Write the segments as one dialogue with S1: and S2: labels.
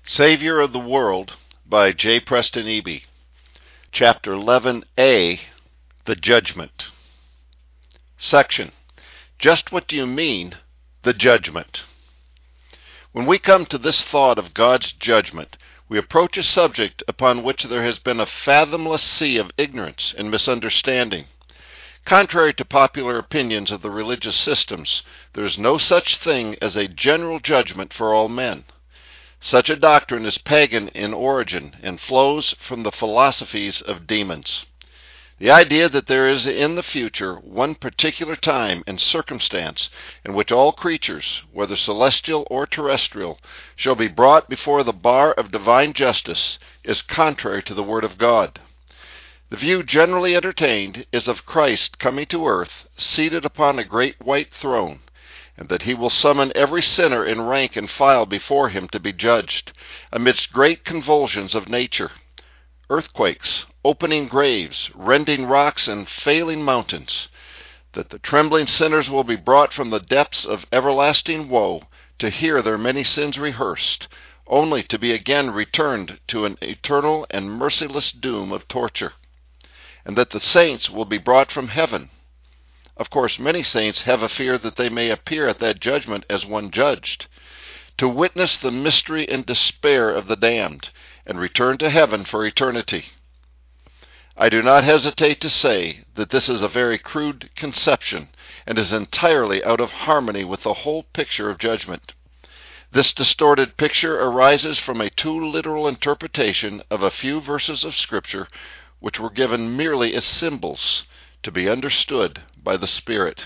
S1: Savior of the World by J. Preston Eby. Chapter 11a, The Judgment. Section, Just What Do You Mean, the Judgment? When we come to this thought of God's judgment, we approach a subject upon which there has been a fathomless sea of ignorance and misunderstanding. Contrary to popular opinions of the religious systems, there is no such thing as a general judgment for all men. Such a doctrine is pagan in origin and flows from the philosophies of demons. The idea that there is in the future one particular time and circumstance in which all creatures, whether celestial or terrestrial, shall be brought before the bar of divine justice is contrary to the Word of God. The view generally entertained is of Christ coming to earth, seated upon a great white throne, and that he will summon every sinner in rank and file before him to be judged, amidst great convulsions of nature, earthquakes, opening graves, rending rocks, and failing mountains, that the trembling sinners will be brought from the depths of everlasting woe to hear their many sins rehearsed, only to be again returned to an eternal and merciless doom of torture, and that the saints will be brought from heaven. Of course, many saints have a fear that they may appear at that judgment as one judged, to witness the mystery and despair of the damned, and return to heaven for eternity. I do not hesitate to say that this is a very crude conception, and is entirely out of harmony with the whole picture of judgment. This distorted picture arises from a too literal interpretation of a few verses of Scripture which were given merely as symbols to be understood by the Spirit.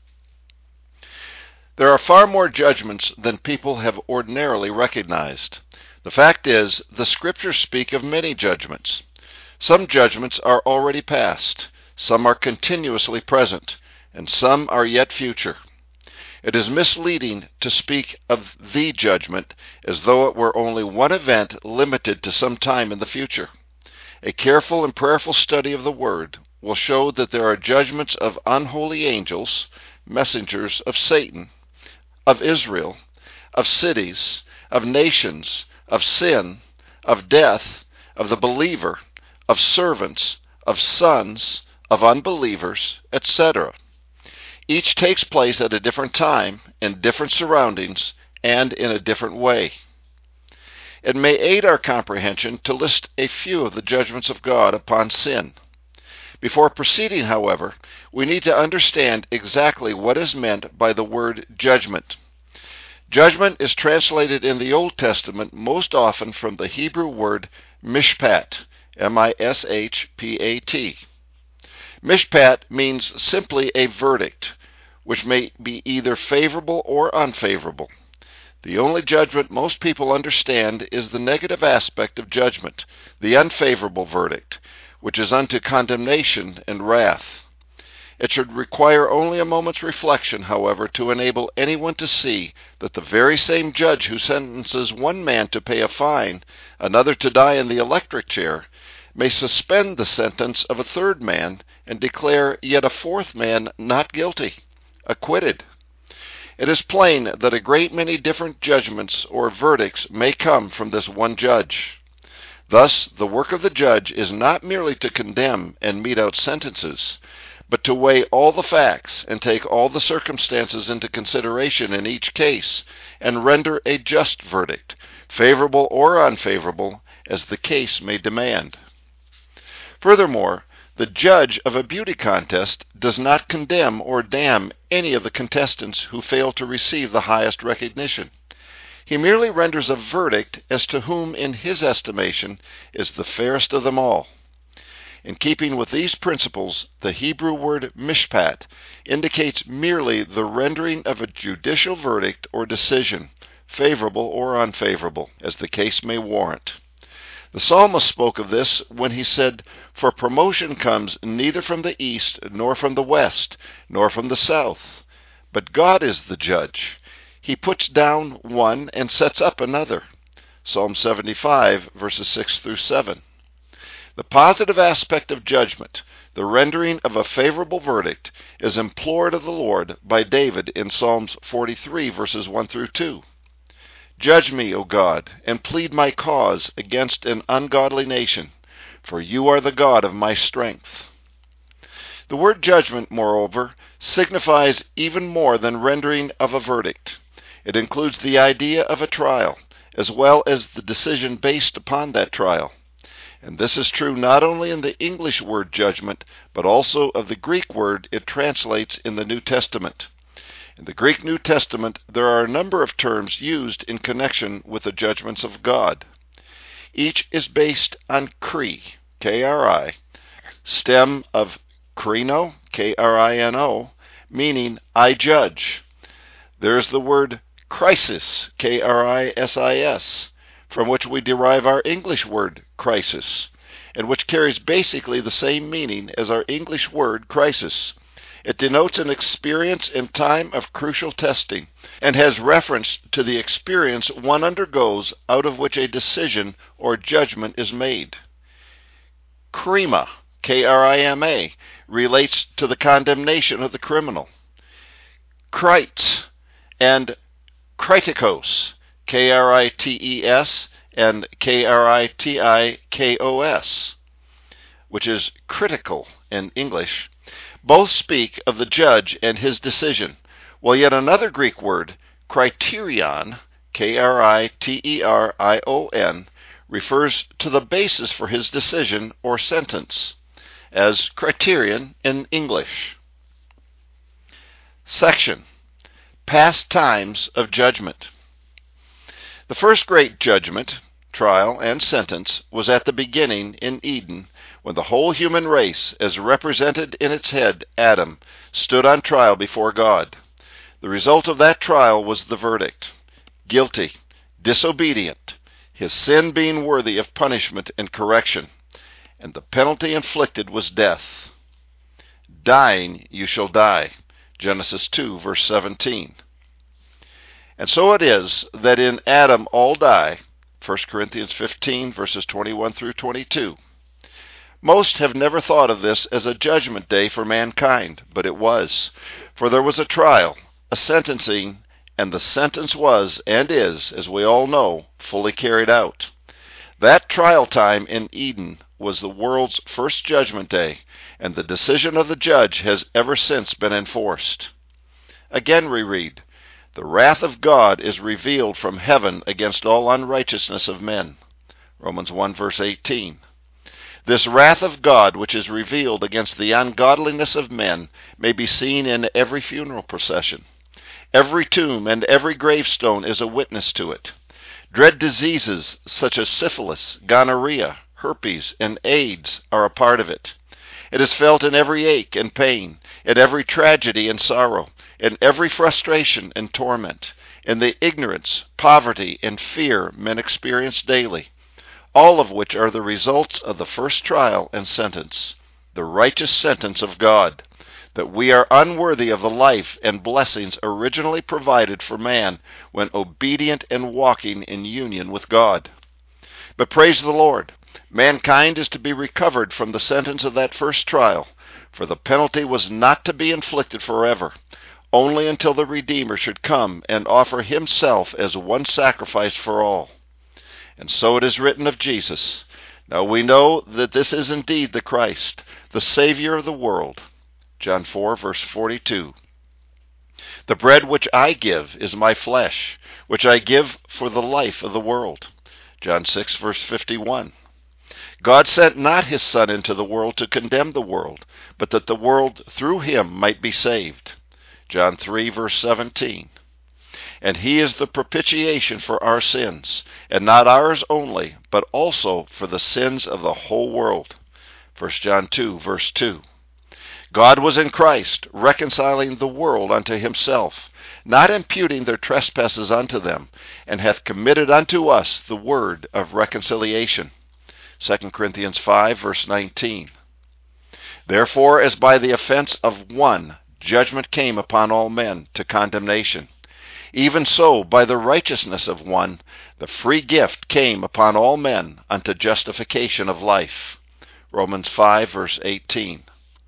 S1: There are far more judgments than people have ordinarily recognized. The fact is, the Scriptures speak of many judgments. Some judgments are already past, some are continuously present, and some are yet future. It is misleading to speak of the judgment as though it were only one event limited to some time in the future. A careful and prayerful study of the Word will show that there are judgments of unholy angels, messengers of Satan, of Israel, of cities, of nations, of sin, of death, of the believer, of servants, of sons, of unbelievers, etc. Each takes place at a different time, in different surroundings, and in a different way. It may aid our comprehension to list a few of the judgments of God upon sin. Before proceeding, however, we need to understand exactly what is meant by the word judgment. Judgment is translated in the Old Testament most often from the Hebrew word mishpat, M-I-S-H-P-A-T. Mishpat means simply a verdict, which may be either favorable or unfavorable. The only judgment most people understand is the negative aspect of judgment, the unfavorable verdict, which is unto condemnation and wrath. It should require only a moment's reflection, however, to enable anyone to see that the very same judge who sentences one man to pay a fine, another to die in the electric chair, may suspend the sentence of a third man and declare yet a fourth man not guilty, acquitted. It is plain that a great many different judgments or verdicts may come from this one judge. Thus, the work of the judge is not merely to condemn and mete out sentences, but to weigh all the facts and take all the circumstances into consideration in each case, and render a just verdict, favorable or unfavorable, as the case may demand. Furthermore, the judge of a beauty contest does not condemn or damn any of the contestants who fail to receive the highest recognition. He merely renders a verdict as to whom, in his estimation, is the fairest of them all. In keeping with these principles, the Hebrew word mishpat indicates merely the rendering of a judicial verdict or decision, favorable or unfavorable, as the case may warrant. The psalmist spoke of this when he said, "For promotion comes neither from the east, nor from the west, nor from the south. But God is the judge. He puts down one and sets up another." Psalm 75, verses 6 through 7. The positive aspect of judgment, the rendering of a favorable verdict, is implored of the Lord by David in Psalms 43, verses 1 through 2. Judge me, O God, and plead my cause against an ungodly nation, for you are the God of my strength. The word judgment, moreover, signifies even more than rendering of a verdict. It includes the idea of a trial, as well as the decision based upon that trial. And this is true not only in the English word judgment, but also of the Greek word it translates in the New Testament. In the Greek New Testament, there are a number of terms used in connection with the judgments of God. Each is based on kri, K-R-I, stem of krino, K-R-I-N-O, meaning I judge. There is the word crisis, K-R-I-S-I-S, from which we derive our English word crisis, and which carries basically the same meaning as our English word crisis. It denotes an experience in time of crucial testing, and has reference to the experience one undergoes out of which a decision or judgment is made. Krima, K-R-I-M-A, relates to the condemnation of the criminal. Krites and kritikos, K-R-I-T-E-S and K-R-I-T-I-K-O-S, which is critical in English, both speak of the judge and his decision, while yet another Greek word, criterion, K-R-I-T-E-R-I-O-N, refers to the basis for his decision or sentence, as criterion in English. Section: Past times of judgment. The first great judgment, trial, and sentence was at the beginning in Eden, when the whole human race, as represented in its head, Adam, stood on trial before God. The result of that trial was the verdict: guilty, disobedient, his sin being worthy of punishment and correction, and the penalty inflicted was death. Dying you shall die. Genesis 2, verse 17. And so it is that in Adam all die. 1 Corinthians 15, verses 21 through 22. Most have never thought of this as a judgment day for mankind, but it was. For there was a trial, a sentencing, and the sentence was, and is, as we all know, fully carried out. That trial time in Eden was the world's first judgment day, and the decision of the judge has ever since been enforced. Again we read, "The wrath of God is revealed from heaven against all unrighteousness of men." Romans 1, verse 18. This wrath of God, which is revealed against the ungodliness of men, may be seen in every funeral procession. Every tomb and every gravestone is a witness to it. Dread diseases such as syphilis, gonorrhea, herpes, and AIDS are a part of it. It is felt in every ache and pain, in every tragedy and sorrow, in every frustration and torment, in the ignorance, poverty, and fear men experience daily, all of which are the results of the first trial and sentence, the righteous sentence of God, that we are unworthy of the life and blessings originally provided for man when obedient and walking in union with God. But praise the Lord, mankind is to be recovered from the sentence of that first trial, for the penalty was not to be inflicted forever, only until the Redeemer should come and offer himself as one sacrifice for all. And so it is written of Jesus, "Now we know that this is indeed the Christ, the Savior of the world." John 4, verse 42. "The bread which I give is my flesh, which I give for the life of the world." John 6, verse 51. "God sent not his Son into the world to condemn the world, but that the world through him might be saved." John 3, verse 17. "And he is the propitiation for our sins, and not ours only, but also for the sins of the whole world." 1 John 2, verse 2. "God was in Christ, reconciling the world unto himself, not imputing their trespasses unto them, and hath committed unto us the word of reconciliation." 2 Corinthians 5, verse 19. "Therefore, as by the offense of one judgment came upon all men to condemnation, even so by the righteousness of one the free gift came upon all men unto justification of life." Romans 5, verse 18.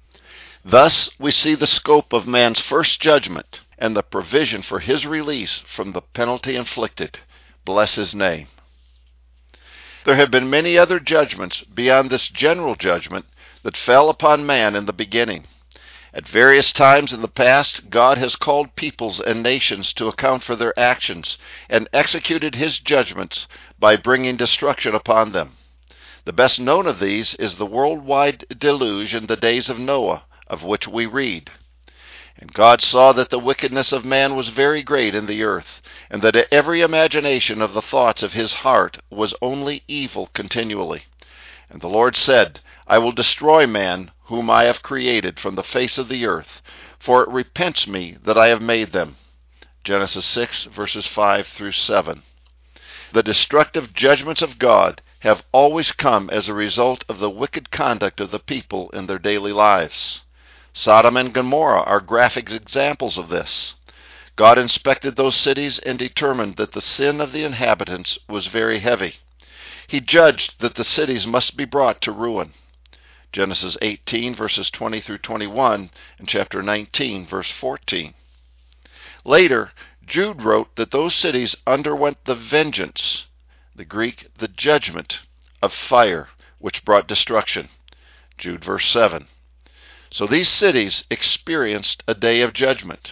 S1: Thus we see the scope of man's first judgment and the provision for his release from the penalty inflicted. Bless his name. There have been many other judgments beyond this general judgment that fell upon man in the beginning. At various times in the past, God has called peoples and nations to account for their actions and executed his judgments by bringing destruction upon them. The best known of these is the worldwide deluge in the days of Noah, of which we read. And God saw that the wickedness of man was very great in the earth, and that every imagination of the thoughts of his heart was only evil continually. And the Lord said, I will destroy man whom I have created from the face of the earth, for it repents me that I have made them. Genesis 6, verses 5 through 7. The destructive judgments of God have always come as a result of the wicked conduct of the people in their daily lives. Sodom and Gomorrah are graphic examples of this. God inspected those cities and determined that the sin of the inhabitants was very heavy. He judged that the cities must be brought to ruin. Genesis 18, verses 20 through 21, and chapter 19, verse 14. Later, Jude wrote that those cities underwent the vengeance, the Greek, the judgment, of fire, which brought destruction. Jude, verse 7. So these cities experienced a day of judgment.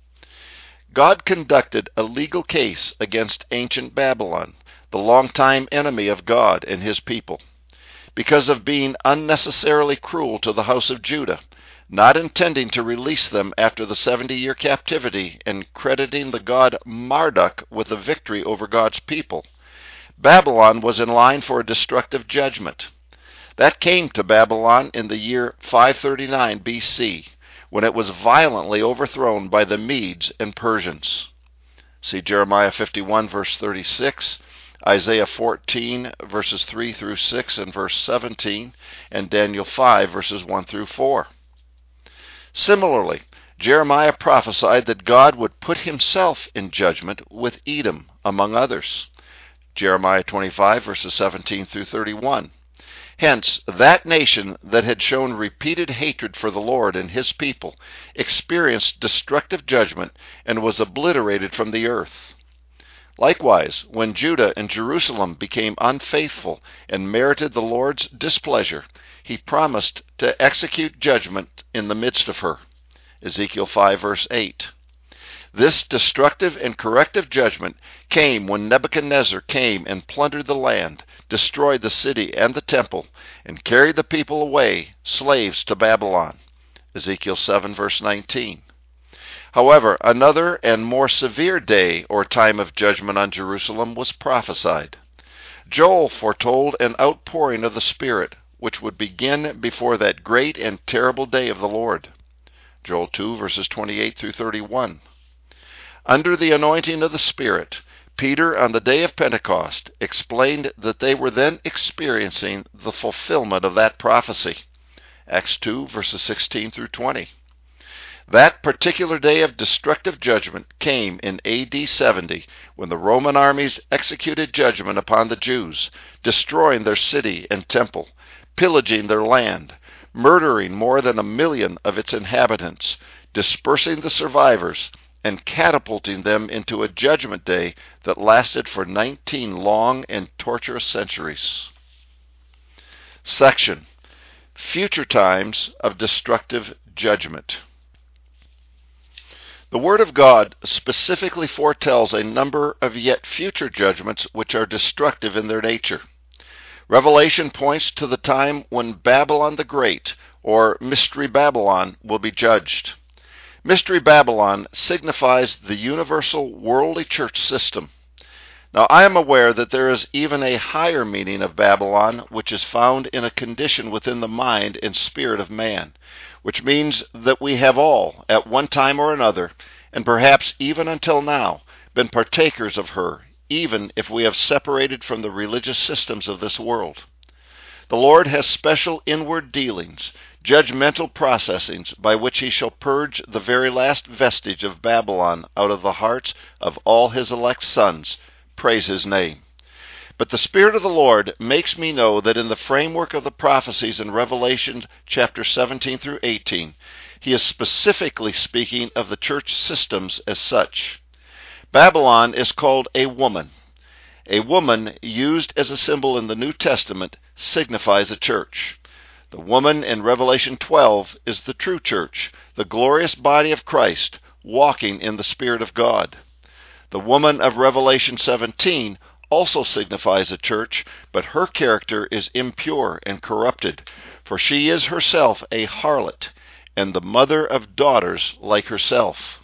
S1: God conducted a legal case against ancient Babylon, the longtime enemy of God and his people, because of being unnecessarily cruel to the house of Judah, not intending to release them after the 70-year captivity and crediting the god Marduk with a victory over God's people. Babylon was in line for a destructive judgment. That came to Babylon in the year 539 BC, when it was violently overthrown by the Medes and Persians. See Jeremiah 51, verse 36, Isaiah 14, verses 3 through 6 and verse 17, and Daniel 5, verses 1 through 4. Similarly, Jeremiah prophesied that God would put himself in judgment with Edom, among others. Jeremiah 25, verses 17 through 31. Hence, that nation that had shown repeated hatred for the Lord and his people experienced destructive judgment and was obliterated from the earth. Likewise, when Judah and Jerusalem became unfaithful and merited the Lord's displeasure, he promised to execute judgment in the midst of her. Ezekiel 5, verse 8. This destructive and corrective judgment came when Nebuchadnezzar came and plundered the land, destroyed the city and the temple, and carried the people away, slaves, to Babylon. Ezekiel 7, verse 19. However, another and more severe day or time of judgment on Jerusalem was prophesied. Joel foretold an outpouring of the Spirit, which would begin before that great and terrible day of the Lord. Joel 2, verses 28 through 31. Under the anointing of the Spirit, Peter, on the day of Pentecost, explained that they were then experiencing the fulfillment of that prophecy. Acts 2, verses 16 through 20. That particular day of destructive judgment came in AD 70, when the Roman armies executed judgment upon the Jews, destroying their city and temple, pillaging their land, murdering more than 1 million of its inhabitants, dispersing the survivors, and catapulting them into a judgment day that lasted for 19 long and torturous centuries. Section: Future Times of Destructive Judgment. The Word of God specifically foretells a number of yet future judgments which are destructive in their nature. Revelation points to the time when Babylon the Great, or Mystery Babylon, will be judged. Mystery Babylon signifies the universal worldly church system. Now, I am aware that there is even a higher meaning of Babylon, which is found in a condition within the mind and spirit of man, which means that we have all, at one time or another, and perhaps even until now, been partakers of her, even if we have separated from the religious systems of this world. The Lord has special inward dealings, judgmental processings, by which he shall purge the very last vestige of Babylon out of the hearts of all his elect sons. Praise his name. But the Spirit of the Lord makes me know that in the framework of the prophecies in Revelation chapter 17 through 18, he is specifically speaking of the church systems as such. Babylon is called a woman. A woman used as a symbol in the New Testament signifies a church. The woman in Revelation 12 is the true church, the glorious body of Christ, walking in the Spirit of God. The woman of Revelation 17 also signifies a church, but her character is impure and corrupted, for she is herself a harlot, and the mother of daughters like herself.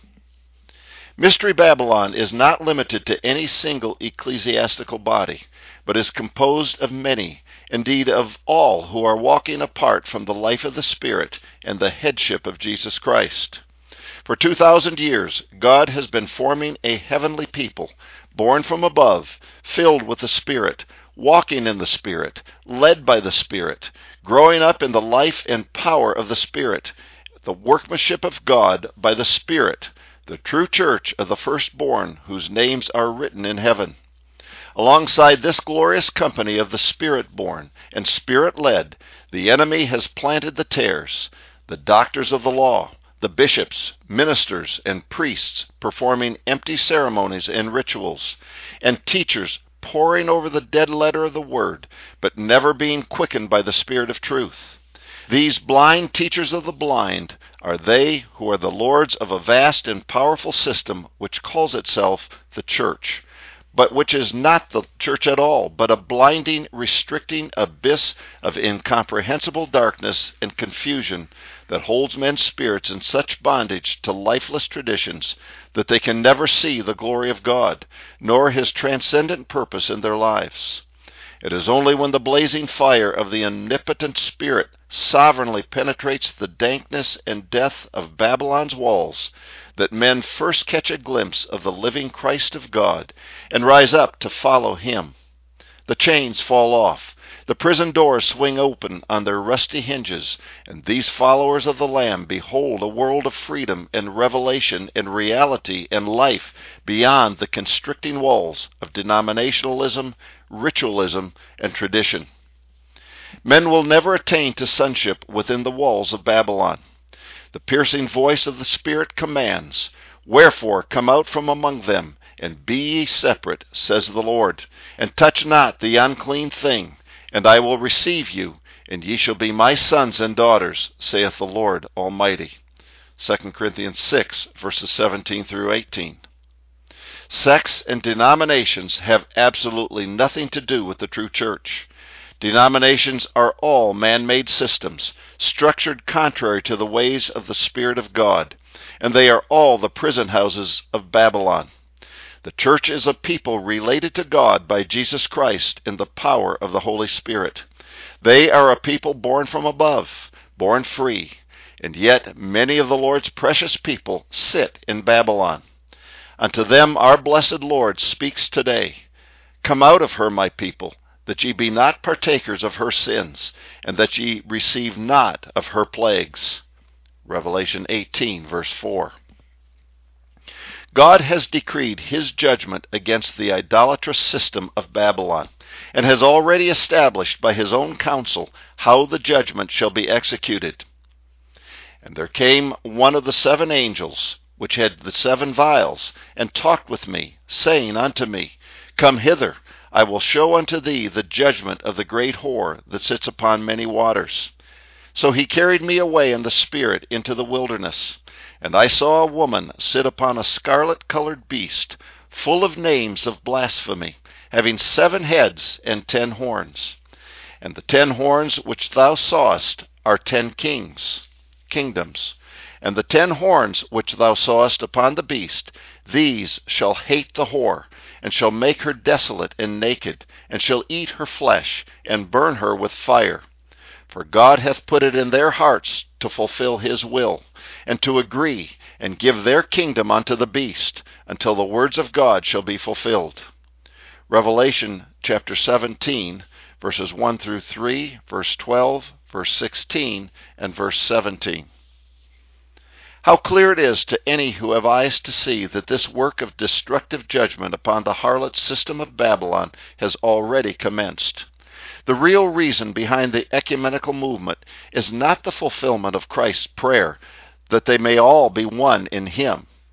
S1: Mystery Babylon is not limited to any single ecclesiastical body, but is composed of many, indeed of all who are walking apart from the life of the Spirit and the headship of Jesus Christ. For 2,000 years, God has been forming a heavenly people, born from above, filled with the Spirit, walking in the Spirit, led by the Spirit, growing up in the life and power of the Spirit, the workmanship of God by the Spirit, the true church of the firstborn whose names are written in heaven. Alongside this glorious company of the Spirit-born and Spirit-led, the enemy has planted the tares, the doctors of the law, the bishops, ministers, and priests performing empty ceremonies and rituals, and teachers poring over the dead letter of the Word, but never being quickened by the Spirit of truth. These blind teachers of the blind are they who are the lords of a vast and powerful system which calls itself the church, but which is not the church at all, but a blinding, restricting abyss of incomprehensible darkness and confusion that holds men's spirits in such bondage to lifeless traditions that they can never see the glory of God, nor His transcendent purpose in their lives. It is only when the blazing fire of the omnipotent Spirit sovereignly penetrates the dankness and death of Babylon's walls that men first catch a glimpse of the living Christ of God and rise up to follow Him. The chains fall off, the prison doors swing open on their rusty hinges, and these followers of the Lamb behold a world of freedom and revelation and reality and life beyond the constricting walls of denominationalism, ritualism, and tradition. Men will never attain to sonship within the walls of Babylon. The piercing voice of the Spirit commands, "Wherefore come out from among them, and be ye separate, says the Lord, and touch not the unclean thing, and I will receive you, and ye shall be my sons and daughters, saith the Lord Almighty." 2 Corinthians 6, verses 17 through 18. Sects and denominations have absolutely nothing to do with the true church. Denominations are all man-made systems, structured contrary to the ways of the Spirit of God, and they are all the prison houses of Babylon. The church is a people related to God by Jesus Christ in the power of the Holy Spirit. They are a people born from above, born free, and yet many of the Lord's precious people sit in Babylon. Unto them our blessed Lord speaks today, "Come out of her, my people, that ye be not partakers of her sins, and that ye receive not of her plagues." Revelation 18, verse 4. God has decreed His judgment against the idolatrous system of Babylon, and has already established by His own counsel how the judgment shall be executed. "And there came one of the 7 angels, which had the 7 vials, and talked with me, saying unto me, Come hither, I will show unto thee the judgment of the great whore that sits upon many waters. So he carried me away in the Spirit into the wilderness, and I saw a woman sit upon a scarlet-colored beast, full of names of blasphemy, having 7 heads and 10 horns. And the 10 horns which thou sawest are 10 kingdoms. And the 10 horns which thou sawest upon the beast, these shall hate the whore, and shall make her desolate and naked, and shall eat her flesh, and burn her with fire. For God hath put it in their hearts to fulfill His will, and to agree, and give their kingdom unto the beast, until the words of God shall be fulfilled." Revelation chapter 17, verses 1 through 3, verse 12, verse 16, and verse 17. How clear it is to any who have eyes to see that this work of destructive judgment upon the harlot system of Babylon has already commenced. The real reason behind the ecumenical movement is not the fulfillment of Christ's prayer that they may all be one in Him.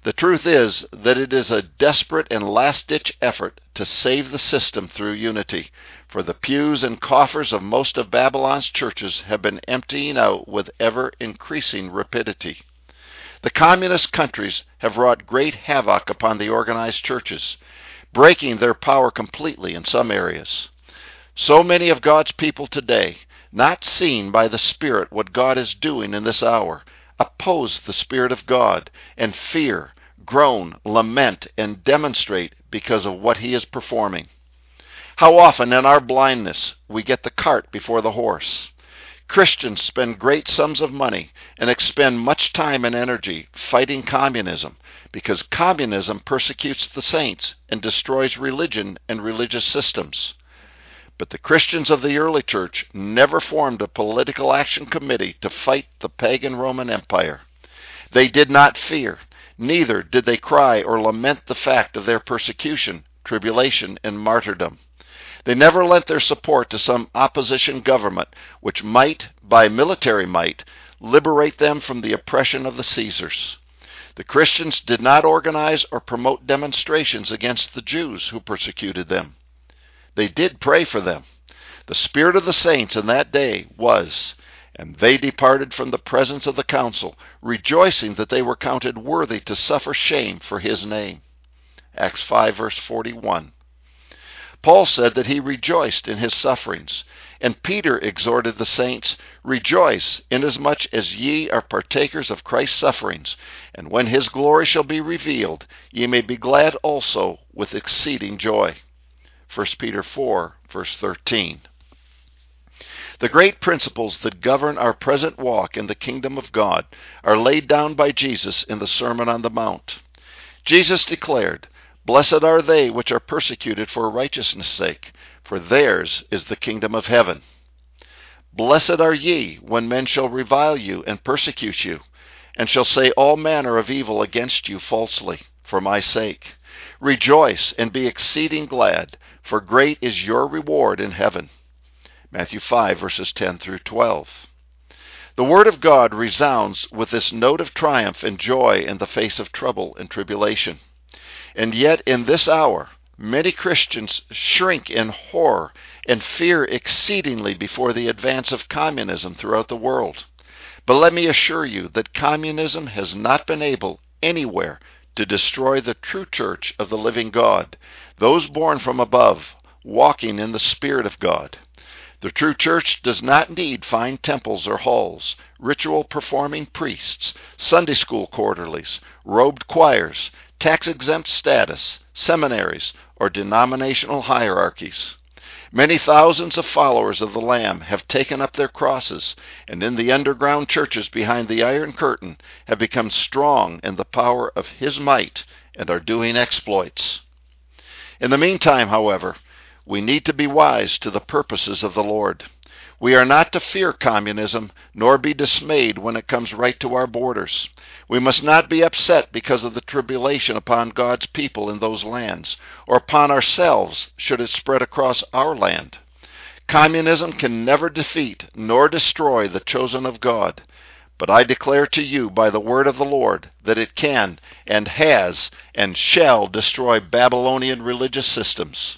S1: The truth is that it is a desperate and last-ditch effort to save the system through unity, for the pews and coffers of most of Babylon's churches have been emptying out with ever-increasing rapidity. The communist countries have wrought great havoc upon the organized churches, breaking their power completely in some areas. So many of God's people today, not seeing by the Spirit what God is doing in this hour, oppose the Spirit of God and fear, groan, lament, and demonstrate because of what He is performing. How often in our blindness we get the cart before the horse. Christians spend great sums of money and expend much time and energy fighting communism because communism persecutes the saints and destroys religion and religious systems. But the Christians of the early church never formed a political action committee to fight the pagan Roman Empire. They did not fear, neither did they cry or lament the fact of their persecution, tribulation, and martyrdom. They never lent their support to some opposition government which might, by military might, liberate them from the oppression of the Caesars. The Christians did not organize or promote demonstrations against the Jews who persecuted them. They did pray for them. The spirit of the saints in that day was, and they departed from the presence of the council, rejoicing that they were counted worthy to suffer shame for His name. Acts 5, verse 41. Paul said that he rejoiced in his sufferings, and Peter exhorted the saints, "Rejoice, inasmuch as ye are partakers of Christ's sufferings, and when His glory shall be revealed, ye may be glad also with exceeding joy." 1 Peter 4, verse 13. The great principles that govern our present walk in the kingdom of God are laid down by Jesus in the Sermon on the Mount. Jesus declared, "Blessed are they which are persecuted for righteousness' sake, for theirs is the kingdom of heaven. Blessed are ye when men shall revile you and persecute you, and shall say all manner of evil against you falsely, for my sake. Rejoice and be exceeding glad, for great is your reward in heaven." Matthew 5, verses 10 through 12. The Word of God resounds with this note of triumph and joy in the face of trouble and tribulation. And yet in this hour, many Christians shrink in horror and fear exceedingly before the advance of communism throughout the world. But let me assure you that communism has not been able anywhere to destroy the true church of the living God, those born from above, walking in the Spirit of God. The true church does not need fine temples or halls, ritual-performing priests, Sunday school quarterlies, robed choirs, tax-exempt status, seminaries, or denominational hierarchies. Many thousands of followers of the Lamb have taken up their crosses, and in the underground churches behind the Iron Curtain have become strong in the power of His might and are doing exploits. In the meantime, however, we need to be wise to the purposes of the Lord. We are not to fear communism, nor be dismayed when it comes right to our borders. We must not be upset because of the tribulation upon God's people in those lands, or upon ourselves should it spread across our land. Communism can never defeat nor destroy the chosen of God, but I declare to you by the word of the Lord that it can and has and shall destroy Babylonian religious systems.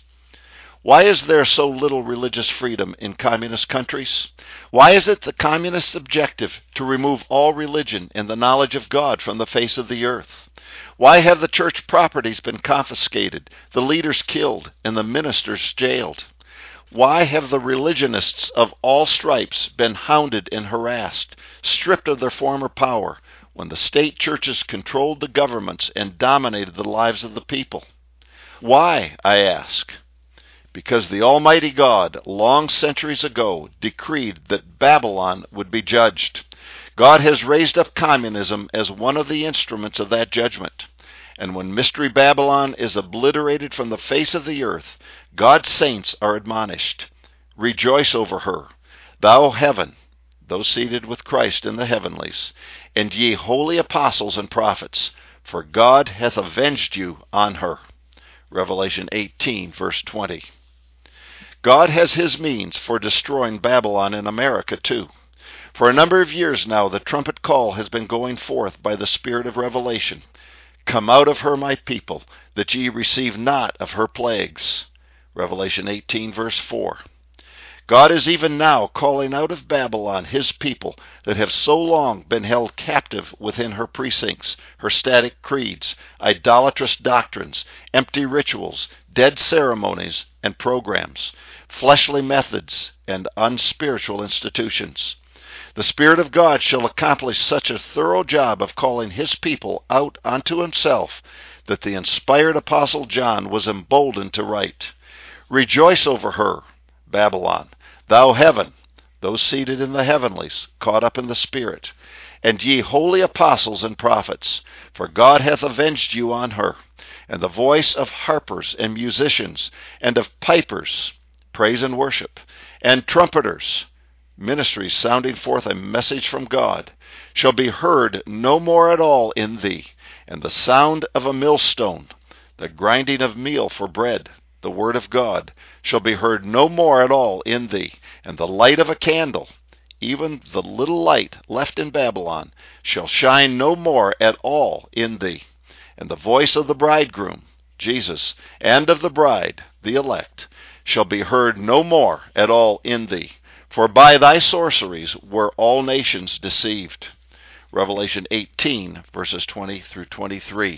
S1: Why is there so little religious freedom in communist countries? Why is it the communists' objective to remove all religion and the knowledge of God from the face of the earth? Why have the church properties been confiscated, the leaders killed, and the ministers jailed? Why have the religionists of all stripes been hounded and harassed, stripped of their former power, when the state churches controlled the governments and dominated the lives of the people? Why, I ask? Because the Almighty God, long centuries ago, decreed that Babylon would be judged. God has raised up communism as one of the instruments of that judgment. And when Mystery Babylon is obliterated from the face of the earth, God's saints are admonished. Rejoice over her, thou heaven, those seated with Christ in the heavenlies, and ye holy apostles and prophets, for God hath avenged you on her. Revelation 18, verse 20. God has His means for destroying Babylon in America too. For a number of years now, the trumpet call has been going forth by the Spirit of revelation. Come out of her, my people, that ye receive not of her plagues. Revelation 18, verse 4. God is even now calling out of Babylon his people that have so long been held captive within her precincts, her static creeds, idolatrous doctrines, empty rituals, dead ceremonies and programs, fleshly methods, and unspiritual institutions. The Spirit of God shall accomplish such a thorough job of calling his people out unto himself that the inspired Apostle John was emboldened to write, Rejoice over her, Babylon, thou heaven, those seated in the heavenlies, caught up in the Spirit, and ye holy apostles and prophets, for God hath avenged you on her, and the voice of harpers and musicians, and of pipers, praise and worship, and trumpeters, ministries sounding forth a message from God, shall be heard no more at all in thee, and the sound of a millstone, the grinding of meal for bread, the word of God, shall be heard no more at all in thee, and the light of a candle, even the little light left in Babylon, shall shine no more at all in thee, and the voice of the bridegroom, Jesus, and of the bride, the elect, shall be heard no more at all in thee, for by thy sorceries were all nations deceived. Revelation 18, verses 20 through 23.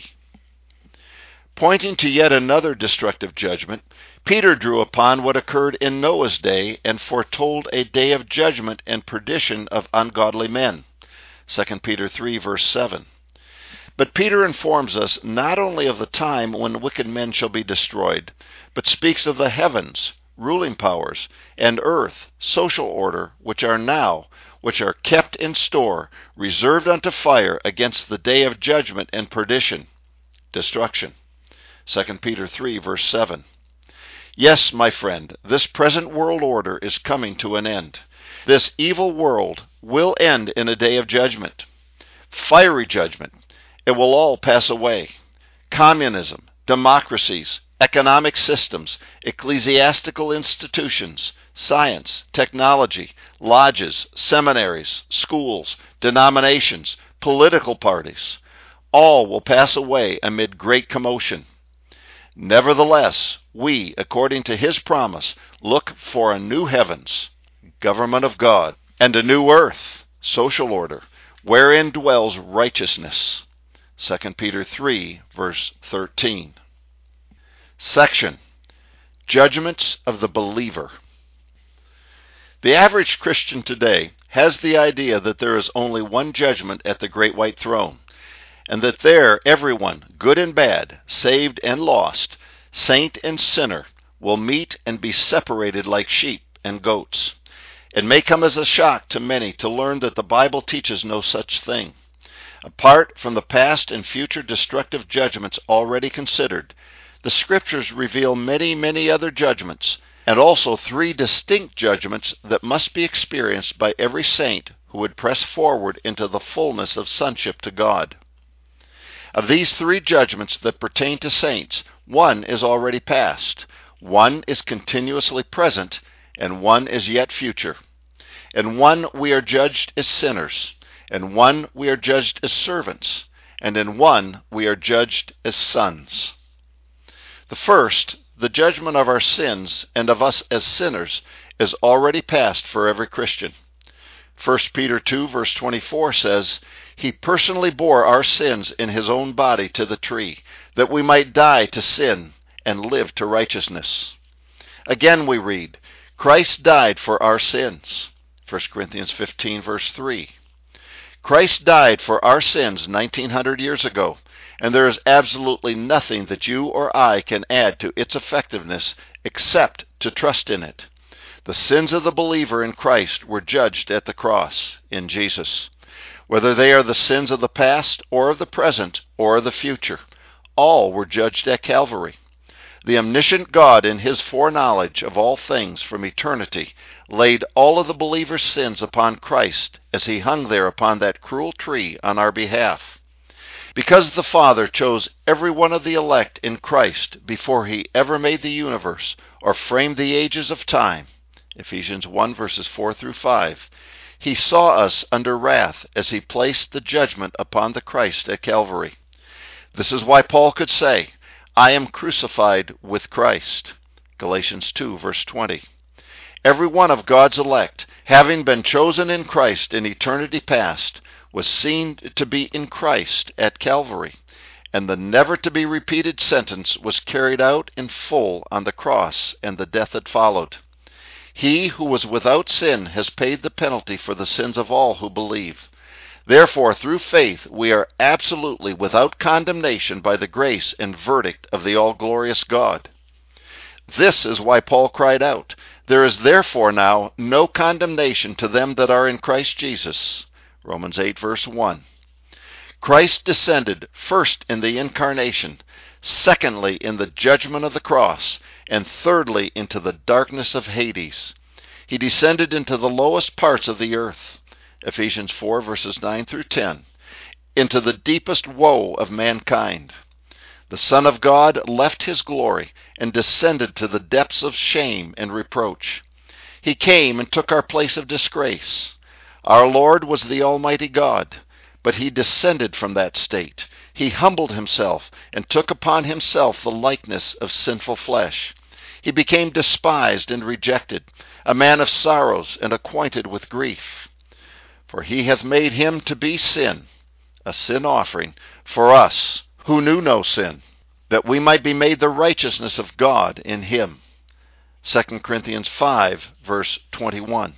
S1: Pointing to yet another destructive judgment, Peter drew upon what occurred in Noah's day and foretold a day of judgment and perdition of ungodly men. 2 Peter 3, verse 7. But Peter informs us not only of the time when wicked men shall be destroyed, but speaks of the heavens, ruling powers, and earth, social order, which are kept in store, reserved unto fire against the day of judgment and perdition, destruction. 2 Peter 3, verse 7. Yes, my friend, this present world order is coming to an end. This evil world will end in a day of judgment. Fiery judgment. It will all pass away. Communism, democracies, economic systems, ecclesiastical institutions, science, technology, lodges, seminaries, schools, denominations, political parties, all will pass away amid great commotion. Nevertheless, we, according to his promise, look for a new heavens, government of God, and a new earth, social order, wherein dwells righteousness. 2 Peter 3, verse 13. Section: Judgments of the Believer. The average Christian today has the idea that there is only one judgment at the great white throne, and that there everyone, good and bad, saved and lost, saint and sinner, will meet and be separated like sheep and goats. It may come as a shock to many to learn that the Bible teaches no such thing. Apart from the past and future destructive judgments already considered, the Scriptures reveal many, many other judgments, and also 3 distinct judgments that must be experienced by every saint who would press forward into the fullness of sonship to God. Of these 3 judgments that pertain to saints, one is already past, one is continuously present, and one is yet future. In one we are judged as sinners, in one we are judged as servants, and in one we are judged as sons. The first, the judgment of our sins and of us as sinners, is already past for every Christian. 1 Peter 2, verse 24 says, He personally bore our sins in his own body to the tree, that we might die to sin and live to righteousness. Again we read, Christ died for our sins. 1 Corinthians 15, verse 3. Christ died for our sins 1900 years ago, and there is absolutely nothing that you or I can add to its effectiveness except to trust in it. The sins of the believer in Christ were judged at the cross in Jesus. Whether they are the sins of the past or of the present or of the future, all were judged at Calvary. The omniscient God, in his foreknowledge of all things from eternity, laid all of the believer's sins upon Christ as he hung there upon that cruel tree on our behalf. Because the Father chose every one of the elect in Christ before he ever made the universe or framed the ages of time, Ephesians 1, verses 4 through 5, he saw us under wrath as he placed the judgment upon the Christ at Calvary. This is why Paul could say, I am crucified with Christ. Galatians 2, verse 20. Every one of God's elect, having been chosen in Christ in eternity past, was seen to be in Christ at Calvary, and the never-to-be-repeated sentence was carried out in full on the cross and the death that followed. He who was without sin has paid the penalty for the sins of all who believe. Therefore, through faith, we are absolutely without condemnation by the grace and verdict of the all-glorious God. This is why Paul cried out, There is therefore now no condemnation to them that are in Christ Jesus. Romans 8, verse 1. Christ descended first in the incarnation, secondly in the judgment of the cross, and thirdly into the darkness of Hades. He descended into the lowest parts of the earth, Ephesians 4, verses 9 through 10, into the deepest woe of mankind. The Son of God left his glory and descended to the depths of shame and reproach. He came and took our place of disgrace. Our Lord was the Almighty God, but he descended from that state. He humbled himself and took upon himself the likeness of sinful flesh. He became despised and rejected, a man of sorrows and acquainted with grief. For he hath made him to be sin, a sin offering, for us, who knew no sin, that we might be made the righteousness of God in him. 2 Corinthians 5, verse 21.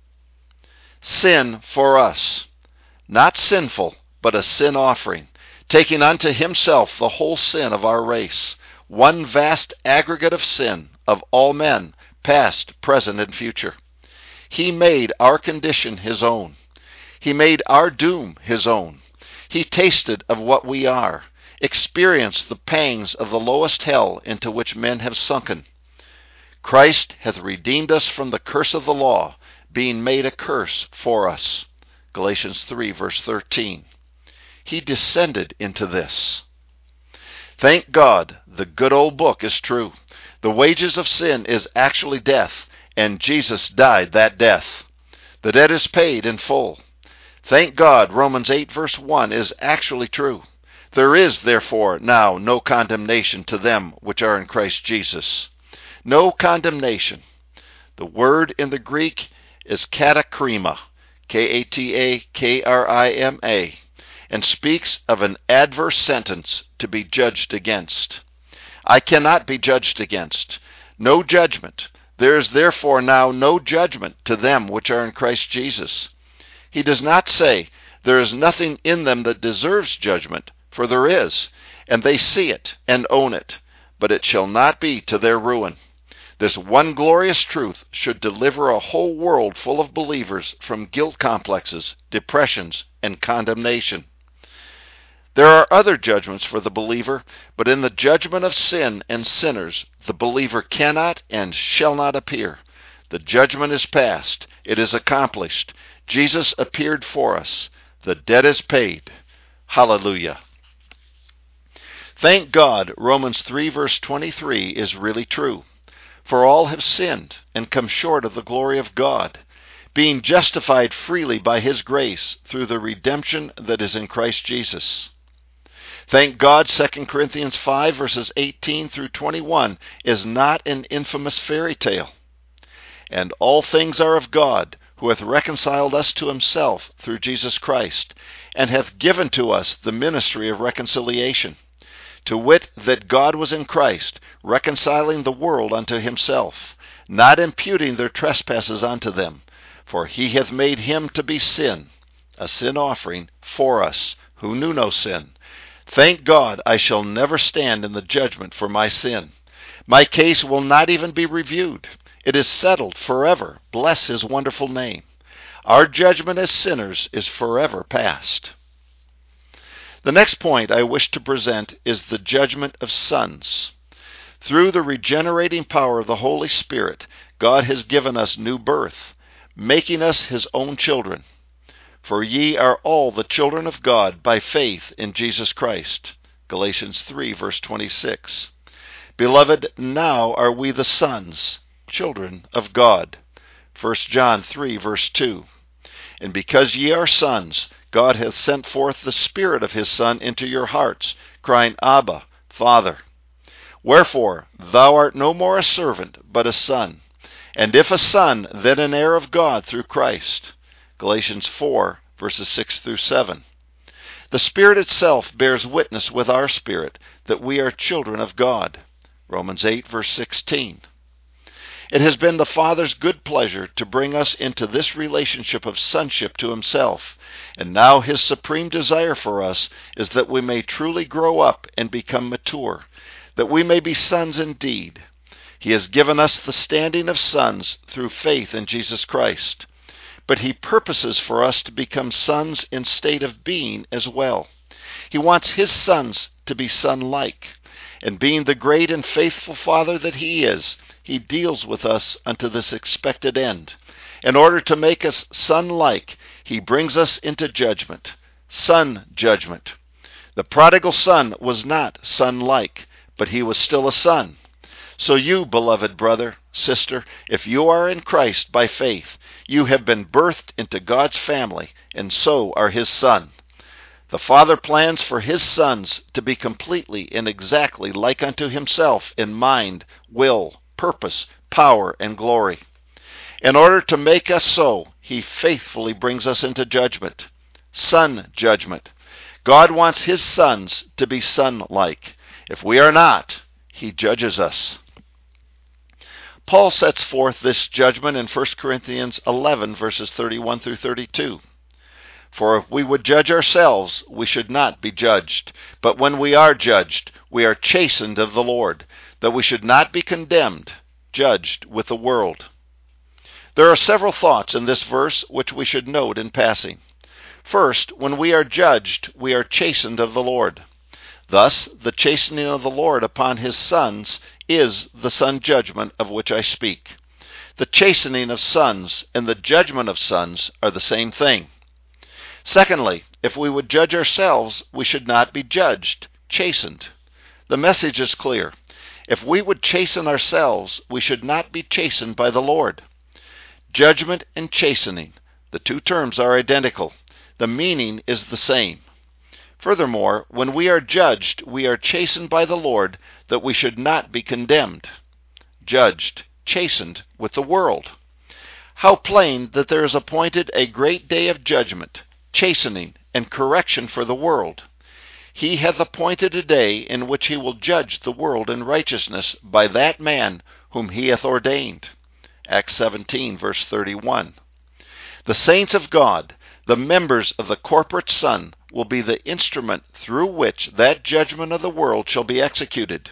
S1: Sin for us, not sinful, but a sin offering, taking unto himself the whole sin of our race, one vast aggregate of sin of all men, past, present, and future. He made our condition his own. He made our doom his own. He tasted of what we are, experienced the pangs of the lowest hell into which men have sunken. Christ hath redeemed us from the curse of the law, being made a curse for us. Galatians 3, verse 13. He descended into this. Thank God, the good old book is true. The wages of sin is actually death, and Jesus died that death. The debt is paid in full. Thank God, Romans 8, verse 1 is actually true. There is, therefore, now no condemnation to them which are in Christ Jesus. No condemnation. The word in the Greek is katakrima, K-A-T-A-K-R-I-M-A, and speaks of an adverse sentence to be judged against. I cannot be judged against. No judgment. There is therefore now no judgment to them which are in Christ Jesus. He does not say, there is nothing in them that deserves judgment, for there is, and they see it and own it, but it shall not be to their ruin. This one glorious truth should deliver a whole world full of believers from guilt complexes, depressions, and condemnation. There are other judgments for the believer, but in the judgment of sin and sinners, the believer cannot and shall not appear. The judgment is past. It is accomplished. Jesus appeared for us. The debt is paid. Hallelujah. Thank God, Romans 3, verse 23 is really true. For all have sinned and come short of the glory of God, being justified freely by his grace through the redemption that is in Christ Jesus. Thank God, 2 Corinthians 5, verses 18 through 21 is not an infamous fairy tale. And all things are of God, who hath reconciled us to himself through Jesus Christ, and hath given to us the ministry of reconciliation, to wit, that God was in Christ, reconciling the world unto himself, not imputing their trespasses unto them. For he hath made him to be sin, a sin offering, for us, who knew no sin. Thank God, I shall never stand in the judgment for my sin. My case will not even be reviewed. It is settled forever. Bless his wonderful name. Our judgment as sinners is forever past. The next point I wish to present is the judgment of sons. Through the regenerating power of the Holy Spirit, God has given us new birth, making us his own children. For ye are all the children of God by faith in Jesus Christ. Galatians 3, verse 26. Beloved, now are we the sons, children of God. 1 John 3, verse 2. And because ye are sons, God hath sent forth the Spirit of his Son into your hearts, crying, Abba, Father. Wherefore thou art no more a servant, but a son. And if a son, then an heir of God through Christ. Galatians 4, verses 6 through 7. The Spirit itself bears witness with our spirit that we are children of God. Romans 8, verse 16. It has been the Father's good pleasure to bring us into this relationship of sonship to himself, and now his supreme desire for us is that we may truly grow up and become mature, that we may be sons indeed. He has given us the standing of sons through faith in Jesus Christ. But he purposes for us to become sons in state of being as well. He wants his sons to be son-like. And being the great and faithful Father that he is, he deals with us unto this expected end. In order to make us son-like, he brings us into judgment. Son judgment. The prodigal son was not son-like, but he was still a son. So you, beloved brother, sister, if you are in Christ by faith, you have been birthed into God's family, and so are his son. The Father plans for his sons to be completely and exactly like unto himself in mind, will, purpose, power, and glory. In order to make us so, he faithfully brings us into judgment. Son judgment. God wants his sons to be son-like. If we are not, he judges us. Paul sets forth this judgment in 1 Corinthians 11, verses 31 through 32. For if we would judge ourselves, we should not be judged. But when we are judged, we are chastened of the Lord, that we should not be condemned, judged with the world. There are several thoughts in this verse which we should note in passing. First, when we are judged, we are chastened of the Lord. Thus, the chastening of the Lord upon his sons is the son judgment of which I speak. The chastening of sons and the judgment of sons are the same thing. Secondly, if we would judge ourselves, we should not be judged, chastened. The message is clear. If we would chasten ourselves, we should not be chastened by the Lord. Judgment and chastening, the two terms are identical. The meaning is the same. Furthermore, when we are judged, we are chastened by the Lord, that we should not be condemned. Judged, chastened with the world. How plain that there is appointed a great day of judgment, chastening, and correction for the world. He hath appointed a day in which he will judge the world in righteousness by that man whom he hath ordained. Acts 17, verse 31. The saints of God, the members of the corporate Son, will be the instrument through which that judgment of the world shall be executed.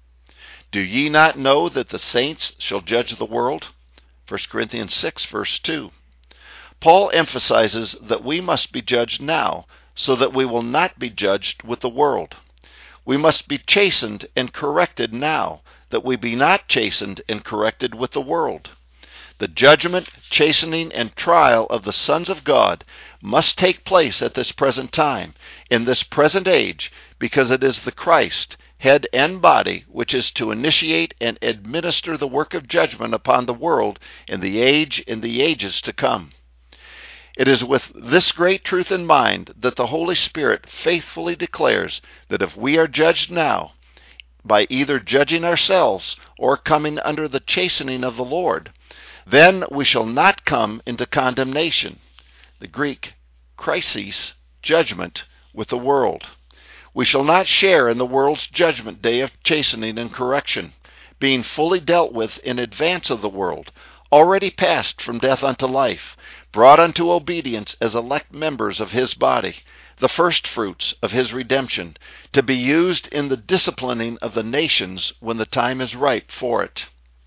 S1: Do ye not know that the saints shall judge the world? 1 Corinthians 6, verse 2. Paul emphasizes that we must be judged now, so that we will not be judged with the world. We must be chastened and corrected now, that we be not chastened and corrected with the world. The judgment, chastening, and trial of the sons of God must take place at this present time, in this present age, because it is the Christ, head and body, which is to initiate and administer the work of judgment upon the world in the age and the ages to come. It is with this great truth in mind that the Holy Spirit faithfully declares that if we are judged now, by either judging ourselves or coming under the chastening of the Lord, then we shall not come into condemnation. The Greek, krisis, judgment, with the world. We shall not share in the world's judgment day of chastening and correction, being fully dealt with in advance of the world, already passed from death unto life, brought unto obedience as elect members of his body, the first fruits of his redemption, to be used in the disciplining of the nations when the time is ripe for it.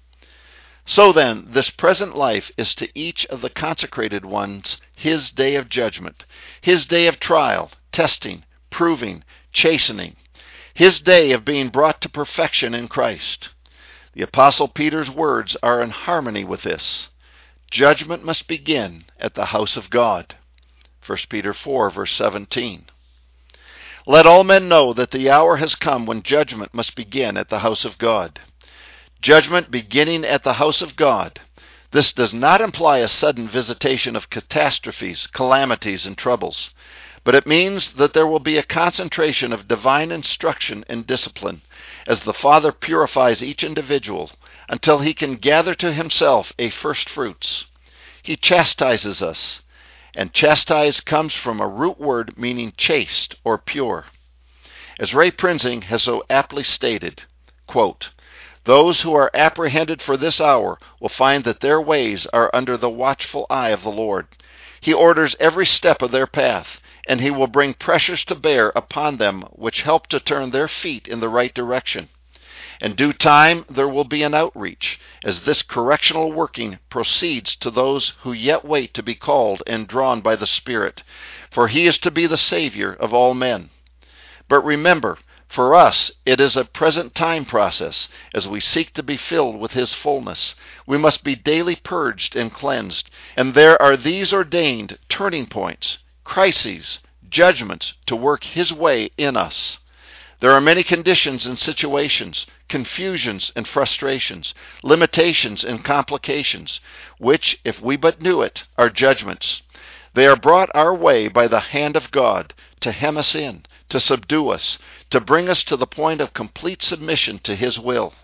S1: So then, this present life is to each of the consecrated ones his day of judgment, his day of trial, testing, proving, chastening, his day of being brought to perfection in Christ. The Apostle Peter's words are in harmony with this. Judgment must begin at the house of God. 1 Peter 4, verse 17. Let all men know that the hour has come when judgment must begin at the house of God. Judgment beginning at the house of God. This does not imply a sudden visitation of catastrophes, calamities, and troubles. but it means that there will be a concentration of divine instruction and discipline as the Father purifies each individual until he can gather to himself a first fruits. He chastises us, and chastise comes from a root word meaning chaste or pure. As Ray Prinzing has so aptly stated, quote, "Those who are apprehended for this hour will find that their ways are under the watchful eye of the Lord. He orders every step of their path, and he will bring pressures to bear upon them which help to turn their feet in the right direction. In due time there will be an outreach, as this correctional working proceeds to those who yet wait to be called and drawn by the Spirit, for he is to be the Savior of all men. But remember, for us it is a present time process, as we seek to be filled with his fullness. We must be daily purged and cleansed, and there are these ordained turning points, crises, judgments to work his way in us. There are many conditions and situations, confusions and frustrations, limitations and complications, which, if we but knew it, are judgments. They are brought our way by the hand of God to hem us in, to subdue us, to bring us to the point of complete submission to his will.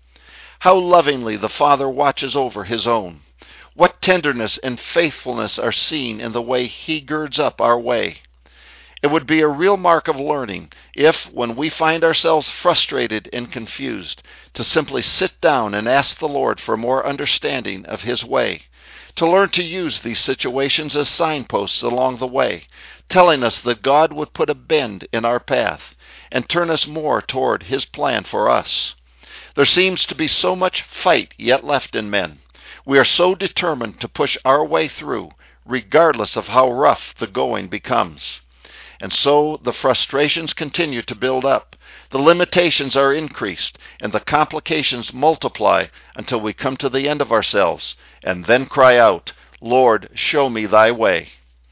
S1: How lovingly the Father watches over his own. What tenderness and faithfulness are seen in the way he girds up our way. It would be a real mark of learning if, when we find ourselves frustrated and confused, to simply sit down and ask the Lord for more understanding of his way, to learn to use these situations as signposts along the way, telling us that God would put a bend in our path and turn us more toward his plan for us. There seems to be so much fight yet left in men. We are so determined to push our way through, regardless of how rough the going becomes. And so the frustrations continue to build up, the limitations are increased, and the complications multiply until we come to the end of ourselves, and then cry out, "Lord, show me thy way."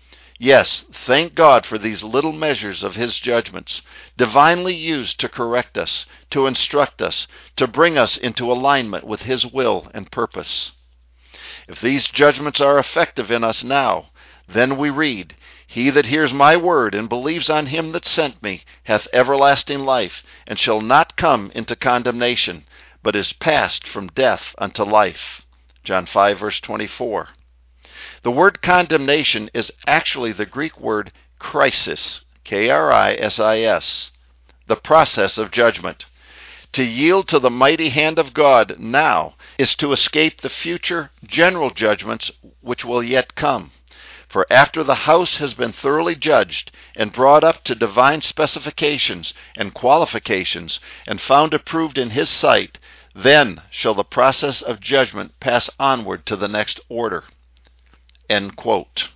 S1: Yes, thank God for these little measures of his judgments, divinely used to correct us, to instruct us, to bring us into alignment with his will and purpose. If these judgments are effective in us now, then we read, "He that hears my word and believes on him that sent me hath everlasting life, and shall not come into condemnation, but is passed from death unto life." John 5, verse 24. The word condemnation is actually the Greek word krisis, K-R-I-S-I-S, the process of judgment. To yield to the mighty hand of God now is to escape the future general judgments which will yet come. For after the house has been thoroughly judged and brought up to divine specifications and qualifications and found approved in his sight, then shall the process of judgment pass onward to the next order. End quote.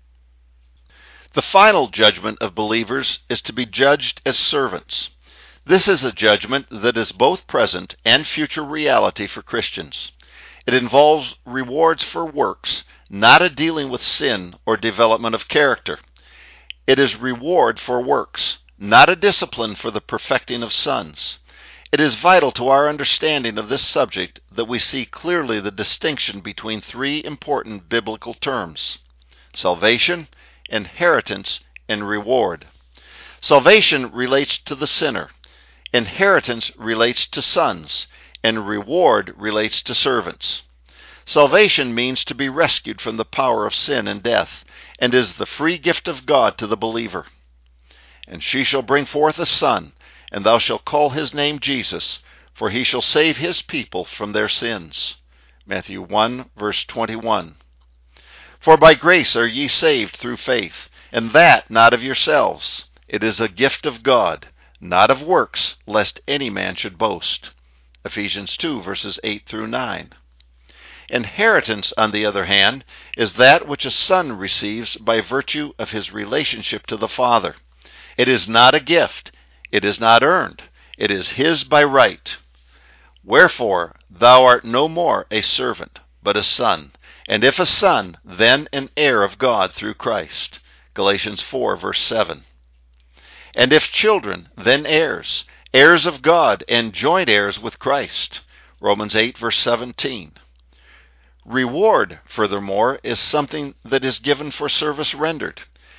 S1: The final judgment of believers is to be judged as servants. This is a judgment that is both present and future reality for Christians. It involves rewards for works, not a dealing with sin or development of character. It is reward for works, not a discipline for the perfecting of sons. It is vital to our understanding of this subject that we see clearly the distinction between three important biblical terms: salvation, inheritance, and reward. Salvation relates to the sinner, inheritance relates to sons, and reward relates to servants. Salvation means to be rescued from the power of sin and death, and is the free gift of God to the believer. "And she shall bring forth a son, and thou shalt call his name Jesus, for he shall save his people from their sins." Matthew 1, verse 21. "For by grace are ye saved through faith, and that not of yourselves. It is a gift of God, not of works, lest any man should boast." Ephesians 2, verses 8 through 9. Inheritance, on the other hand, is that which a son receives by virtue of his relationship to the Father. It is not a gift. It is not earned. It is his by right. "Wherefore thou art no more a servant, but a son. And if a son, then an heir of God through Christ." Galatians 4, verse 7. "And if children, then heirs, heirs of God, and joint heirs with Christ." Romans 8, verse 17. Reward, furthermore, is something that is given for service rendered.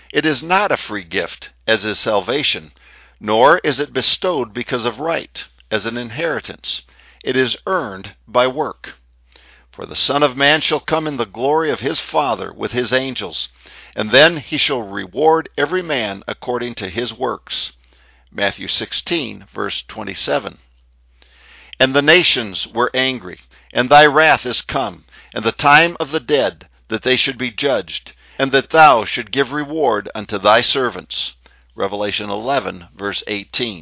S1: It is not a free gift, as is salvation, nor is it bestowed because of right, as an inheritance. It is earned by work. For the Son of Man shall come in the glory of his Father with his angels, and then he shall reward every man according to his works. Matthew 16, verse 27. And the nations were angry, and thy wrath is come, and the time of the dead, that they should be judged, and that thou should give reward unto thy servants. Revelation 11, verse 18.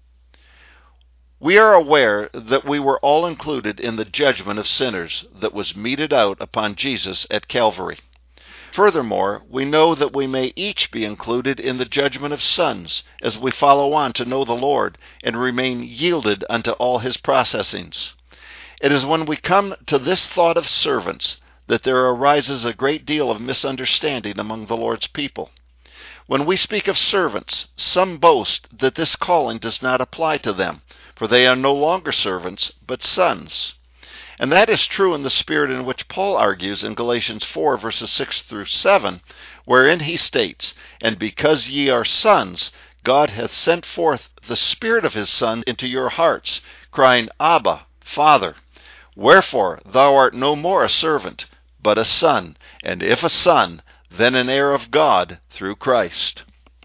S1: We are aware that we were all included in the judgment of sinners that was meted out upon Jesus at Calvary. Furthermore, we know that we may each be included in the judgment of sons as we follow on to know the Lord and remain yielded unto all his processings. It is when we come to this thought of servants that there arises a great deal of misunderstanding among the Lord's people. When we speak of servants, some boast that this calling does not apply to them, for they are no longer servants, but sons. And that is true in the spirit in which Paul argues in Galatians 4, verses 6 through 7, wherein he states, And because ye are sons, God hath sent forth the Spirit of his Son into your hearts, crying, Abba, Father. Wherefore thou art no more a servant, but a son, and if a son, then an heir of God through Christ.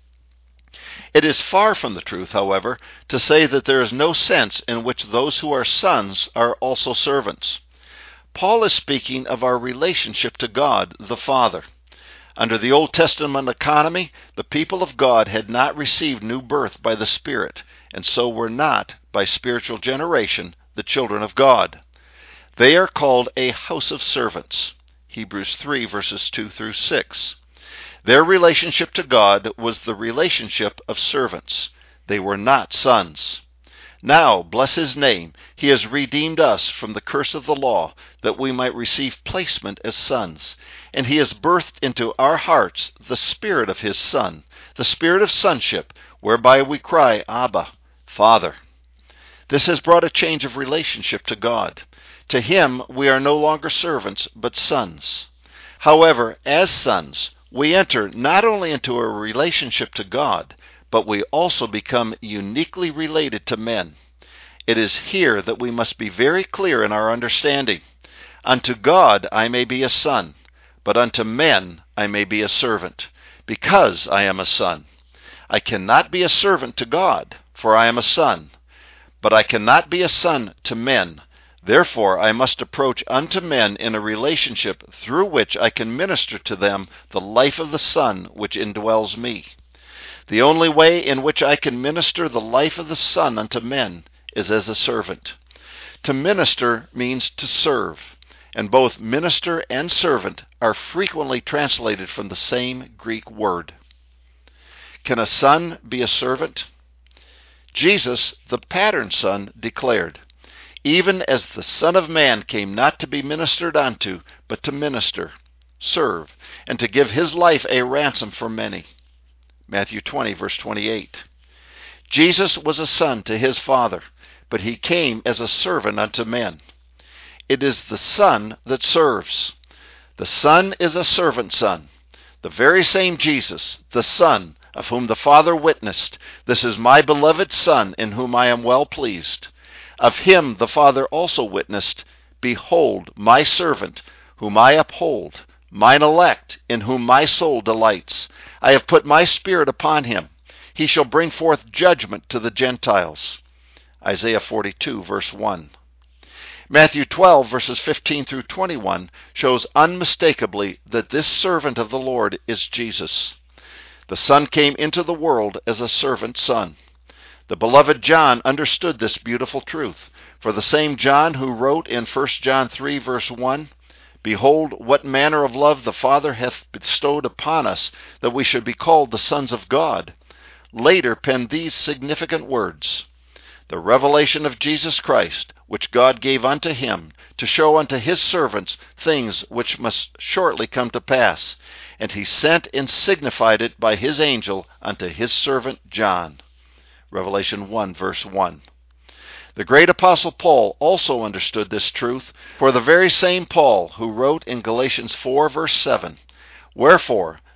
S1: It is far from the truth, however, to say that there is no sense in which those who are sons are also servants. Paul is speaking of our relationship to God the Father. Under the Old Testament economy, the people of God had not received new birth by the Spirit, and so were not, by spiritual generation, the children of God. They are called a house of servants. Hebrews 3, verses 2 through 6. Their relationship to God was the relationship of servants. They were not sons. Now, bless his name, he has redeemed us from the curse of the law, that we might receive placement as sons. And he has birthed into our hearts the Spirit of his Son, the Spirit of sonship, whereby we cry, Abba, Father. This has brought a change of relationship to God. To him we are no longer servants, but sons. However, as sons, we enter not only into a relationship to God, but we also become uniquely related to men. It is here that we must be very clear in our understanding. Unto God I may be a son, but unto men I may be a servant, because I am a son. I cannot be a servant to God, for I am a son, but I cannot be a son to men. Therefore, I must approach unto men in a relationship through which I can minister to them the life of the Son which indwells me. The only way in which I can minister the life of the Son unto men is as a servant. To minister means to serve, and both minister and servant are frequently translated from the same Greek word. Can a son be a servant? Jesus, the pattern son, declared, Even as the Son of Man came not to be ministered unto, but to minister, serve, and to give his life a ransom for many. Matthew 20, verse 28. Jesus was a son to his Father, but he came as a servant unto men. It is the Son that serves. The Son is a servant son. The very same Jesus, the Son, of whom the Father witnessed, This is my beloved Son, in whom I am well pleased. Of him the Father also witnessed, Behold, my servant, whom I uphold, mine elect, in whom my soul delights. I have put my Spirit upon him. He shall bring forth judgment to the Gentiles. Isaiah 42, verse 1. Matthew 12, verses 15 through 21 shows unmistakably that this servant of the Lord is Jesus. The Son came into the world as a servant son. The beloved John understood this beautiful truth, for the same John who wrote in 1 John 3, verse 1, Behold, what manner of love the Father hath bestowed upon us, that we should be called the sons of God, later penned these significant words, The revelation of Jesus Christ, which God gave unto him, to show unto his servants things which must shortly come to pass. And he sent and signified it by his angel unto his servant John. Revelation 1, verse 1. The great apostle Paul also understood this truth, for the very same Paul who wrote in Galatians 4, verse 7, Wherefore,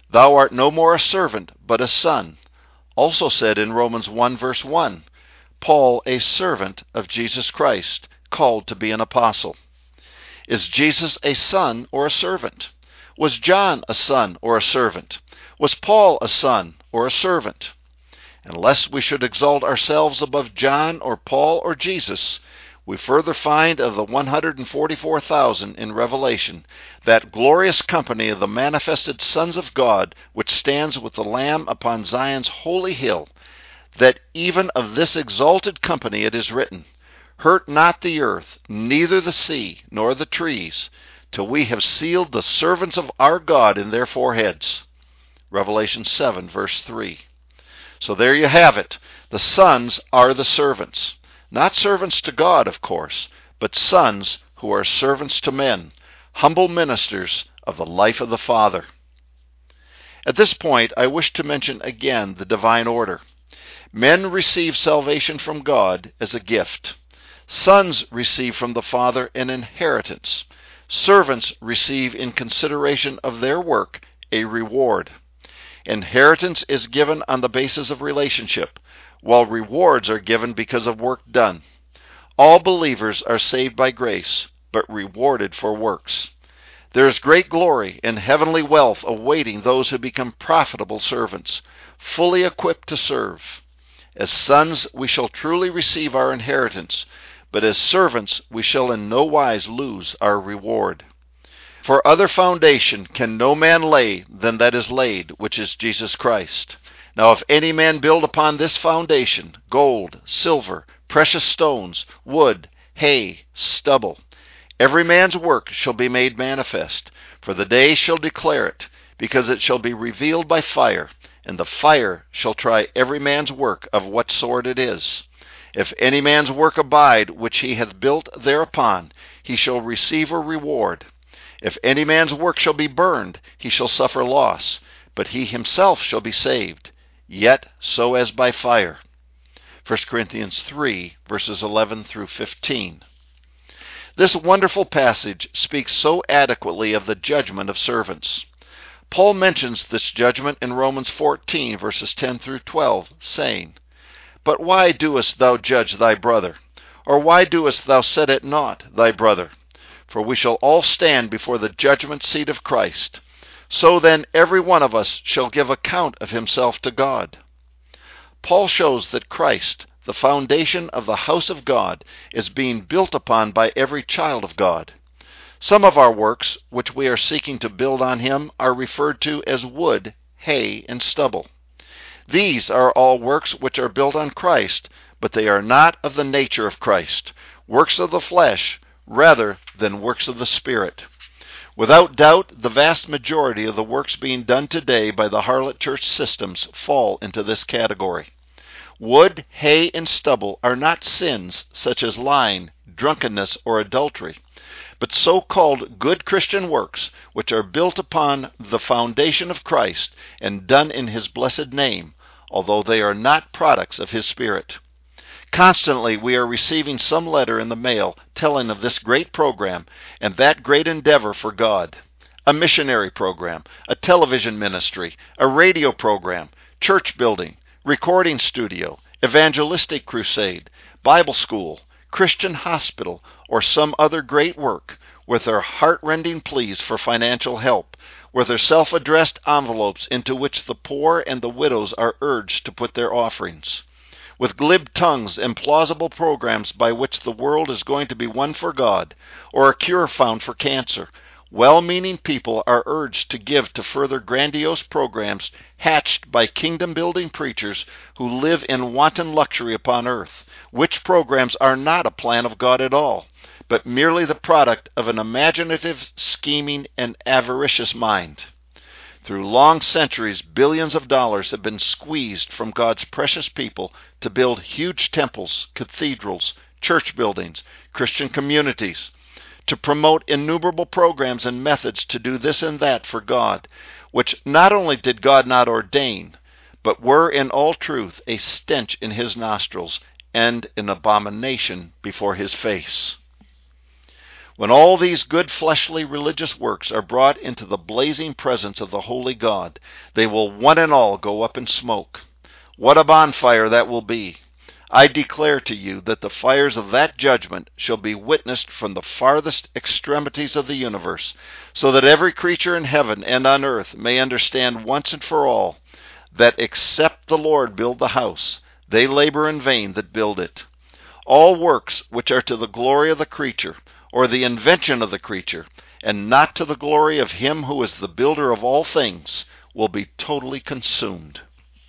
S1: Thou art no more a servant, but a son. Also said in Romans 1 verse 1, Paul, a servant of Jesus Christ, called to be an apostle. Is Jesus a son or a servant? Was John a son or a servant? Was Paul a son or a servant? Unless we should exalt ourselves above John or Paul or Jesus, we further find of the 144,000 in Revelation, that glorious company of the manifested sons of God, which stands with the Lamb upon Zion's holy hill, that even of this exalted company it is written, Hurt not the earth, neither the sea, nor the trees, till we have sealed the servants of our God in their foreheads. Revelation 7 verse 3. So there you have it. The sons are the servants. Not servants to God, of course, but sons who are servants to men, humble ministers of the life of the Father. At this point, I wish to mention again the divine order. Men receive salvation from God as a gift. Sons receive from the Father an inheritance. Servants receive in consideration of their work a reward. Inheritance is given on the basis of relationship, while rewards are given because of work done. All believers are saved by grace, but rewarded for works. There is great glory and heavenly wealth awaiting those who become profitable servants, fully equipped to serve. As sons we shall truly receive our inheritance, but as servants we shall in no wise lose our reward. For other foundation can no man lay than that is laid, which is Jesus Christ. Now if any man build upon this foundation gold, silver, precious stones, wood, hay, stubble, every man's work shall be made manifest, for the day shall declare it, because it shall be revealed by fire, and the fire shall try every man's work of what sort it is. If any man's work abide which he hath built thereupon, he shall receive a reward. If any man's work shall be burned, he shall suffer loss, but he himself shall be saved, yet so as by fire. 1 Corinthians 3, verses 11 through 15. This wonderful passage speaks so adequately of the judgment of servants. Paul mentions this judgment in Romans 14, verses 10 through 12, saying, But why doest thou judge thy brother? Or why doest thou set at naught thy brother? For we shall all stand before the judgment seat of Christ. So then every one of us shall give account of himself to God. Paul shows that Christ, the foundation of the house of God, is being built upon by every child of God. Some of our works, which we are seeking to build on him, are referred to as wood, hay, and stubble. These are all works which are built on Christ, but they are not of the nature of Christ, works of the flesh, rather than works of the Spirit. Without doubt, the vast majority of the works being done today by the harlot church systems fall into this category. Wood, hay, and stubble are not sins such as lying, drunkenness, or adultery, but so-called good Christian works which are built upon the foundation of Christ and done in his blessed name, although they are not products of his Spirit. Constantly we are receiving some letter in the mail telling of this great program and that great endeavor for God. A missionary program, a television ministry, a radio program, church building, recording studio, evangelistic crusade, Bible school, Christian hospital, or some other great work, with their heart-rending pleas for financial help, with their self-addressed envelopes into which the poor and the widows are urged to put their offerings, with glib tongues and plausible programs by which the world is going to be won for God, or a cure found for cancer. Well-meaning people are urged to give to further grandiose programs hatched by kingdom-building preachers who live in wanton luxury upon earth, which programs are not a plan of God at all, but merely the product of an imaginative, scheming, and avaricious mind. Through long centuries, billions of dollars have been squeezed from God's precious people to build huge temples, cathedrals, church buildings, Christian communities, to promote innumerable programs and methods to do this and that for God, which not only did God not ordain, but were in all truth a stench in his nostrils and an abomination before his face. When all these good fleshly religious works are brought into the blazing presence of the holy God, they will one and all go up in smoke. What a bonfire that will be! I declare to you that the fires of that judgment shall be witnessed from the farthest extremities of the universe, so that every creature in heaven and on earth may understand once and for all that except the Lord build the house, they labor in vain that build it. All works which are to the glory of the creature, or the invention of the creature, and not to the glory of him who is the builder of all things, will be totally consumed.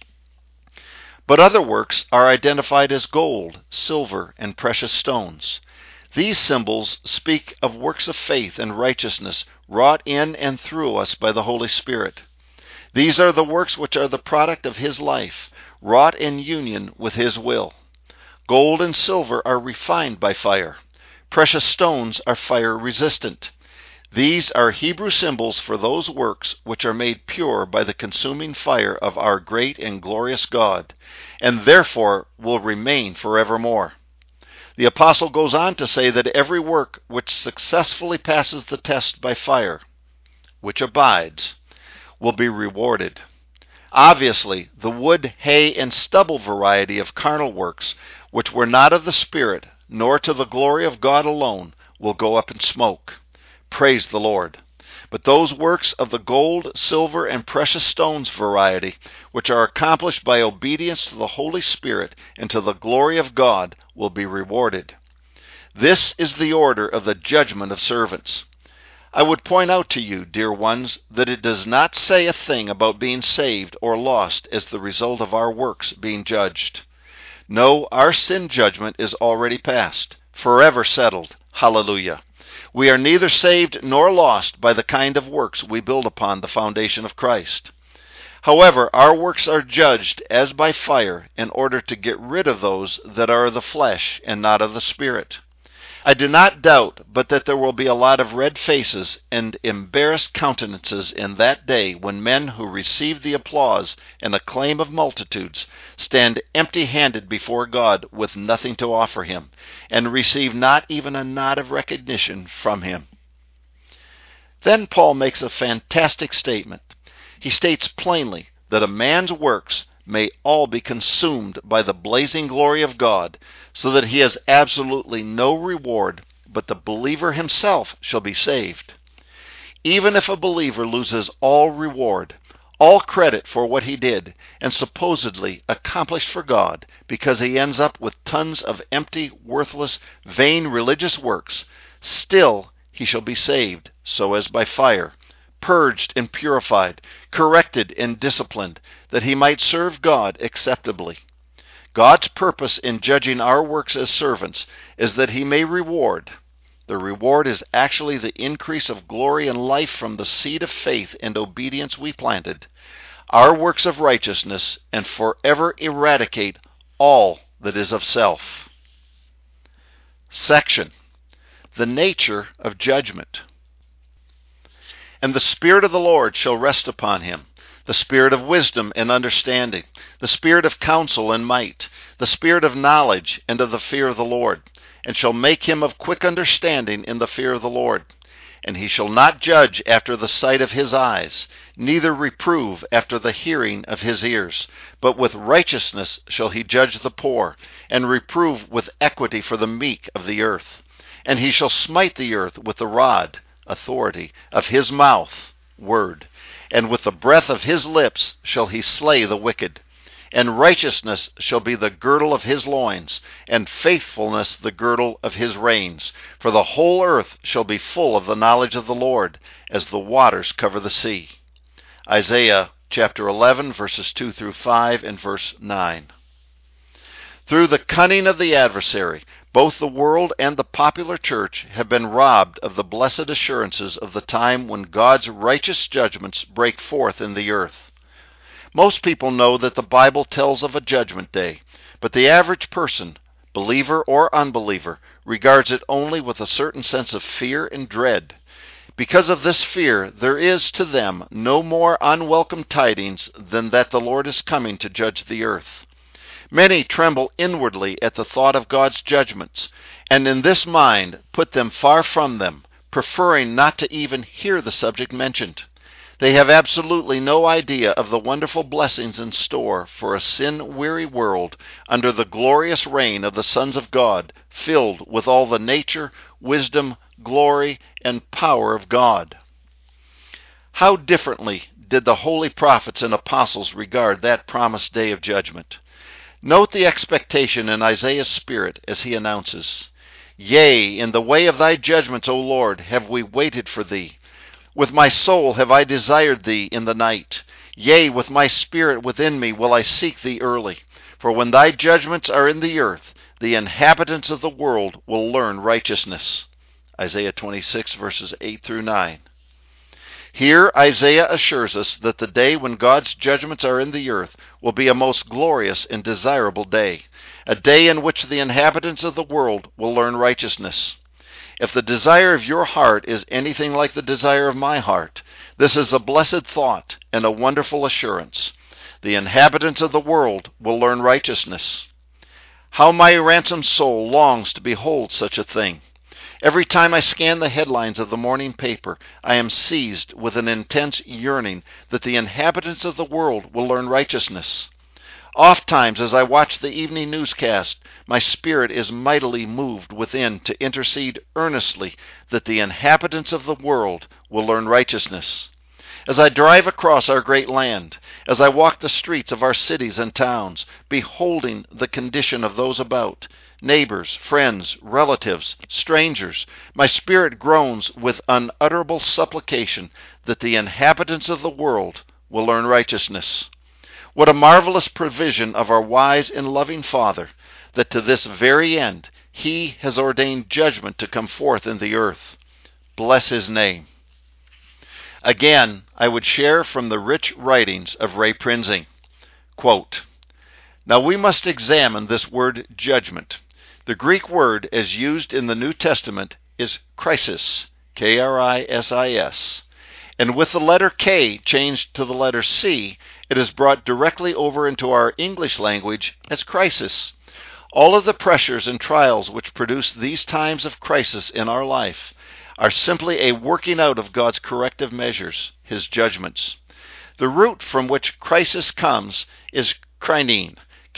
S1: But other works are identified as gold, silver, and precious stones. These symbols speak of works of faith and righteousness wrought in and through us by the Holy Spirit. These are the works which are the product of his life, wrought in union with his will. Gold and silver are refined by fire. Precious stones are fire resistant. These are Hebrew symbols for those works which are made pure by the consuming fire of our great and glorious God, and therefore will remain forevermore. The apostle goes on to say that every work which successfully passes the test by fire, which abides, will be rewarded. Obviously, the wood, hay, and stubble variety of carnal works, which were not of the Spirit, nor to the glory of God alone, will go up in smoke. Praise the Lord. But those works of the gold, silver, and precious stones variety, which are accomplished by obedience to the Holy Spirit and to the glory of God, will be rewarded. This is the order of the judgment of servants. I would point out to you, dear ones, that it does not say a thing about being saved or lost as the result of our works being judged. No, our sin judgment is already past, forever settled. Hallelujah. We are neither saved nor lost by the kind of works we build upon the foundation of Christ. However, our works are judged as by fire in order to get rid of those that are of the flesh and not of the Spirit. I do not doubt but that there will be a lot of red faces and embarrassed countenances in that day when men who receive the applause and acclaim of multitudes stand empty-handed before God with nothing to offer him, and receive not even a nod of recognition from him. Then Paul makes a fantastic statement. He states plainly that a man's works may all be consumed by the blazing glory of God, so that he has absolutely no reward, but the believer himself shall be saved. Even if a believer loses all reward, all credit for what he did and supposedly accomplished for God, because he ends up with tons of empty, worthless, vain religious works, still he shall be saved, so as by fire, purged and purified, corrected and disciplined, that he might serve God acceptably. God's purpose in judging our works as servants is that he may reward. The reward is actually the increase of glory and life from the seed of faith and obedience we planted, our works of righteousness, and forever eradicate all that is of self. Section: The nature of judgment. And the Spirit of the Lord shall rest upon him, the Spirit of wisdom and understanding, the Spirit of counsel and might, the Spirit of knowledge and of the fear of the Lord, and shall make him of quick understanding in the fear of the Lord. And he shall not judge after the sight of his eyes, neither reprove after the hearing of his ears, but with righteousness shall he judge the poor, and reprove with equity for the meek of the earth. And he shall smite the earth with the rod, authority, of his mouth, word, and with the breath of his lips shall he slay the wicked. And righteousness shall be the girdle of his loins, and faithfulness the girdle of his reins. For the whole earth shall be full of the knowledge of the Lord, as the waters cover the sea. Isaiah chapter 11, verses 2 through 5 and verse 9. Through the cunning of the adversary, both the world and the popular church have been robbed of the blessed assurances of the time when God's righteous judgments break forth in the earth. Most people know that the Bible tells of a judgment day, but the average person, believer or unbeliever, regards it only with a certain sense of fear and dread. Because of this fear, there is to them no more unwelcome tidings than that the Lord is coming to judge the earth. Many tremble inwardly at the thought of God's judgments, and in this mind put them far from them, preferring not to even hear the subject mentioned. They have absolutely no idea of the wonderful blessings in store for a sin-weary world under the glorious reign of the sons of God, filled with all the nature, wisdom, glory, and power of God. How differently did the holy prophets and apostles regard that promised day of judgment. Note the expectation in Isaiah's spirit as he announces, "Yea, in the way of thy judgments, O Lord, have we waited for thee. With my soul have I desired thee in the night. Yea, with my spirit within me will I seek thee early. For when thy judgments are in the earth, the inhabitants of the world will learn righteousness." Isaiah 26, verses 8 through 9. Here Isaiah assures us that the day when God's judgments are in the earth will be a most glorious and desirable day, a day in which the inhabitants of the world will learn righteousness. If the desire of your heart is anything like the desire of my heart, this is a blessed thought and a wonderful assurance. The inhabitants of the world will learn righteousness. How my ransomed soul longs to behold such a thing. Every time I scan the headlines of the morning paper, I am seized with an intense yearning that the inhabitants of the world will learn righteousness. Ofttimes, as I watch the evening newscast, my spirit is mightily moved within to intercede earnestly that the inhabitants of the world will learn righteousness. As I drive across our great land, as I walk the streets of our cities and towns, beholding the condition of those about, neighbors, friends, relatives, strangers, my spirit groans with unutterable supplication that the inhabitants of the world will learn righteousness. What a marvelous provision of our wise and loving Father, that to this very end He has ordained judgment to come forth in the earth. Bless His name. Again, I would share from the rich writings of Ray Prinzing. Quote, "Now we must examine this word judgment. The Greek word as used in the New Testament is krisis, K-R-I-S-I-S. And with the letter K changed to the letter C, it is brought directly over into our English language as crisis. All of the pressures and trials which produce these times of crisis in our life are simply a working out of God's corrective measures, His judgments. The root from which crisis comes is krinein,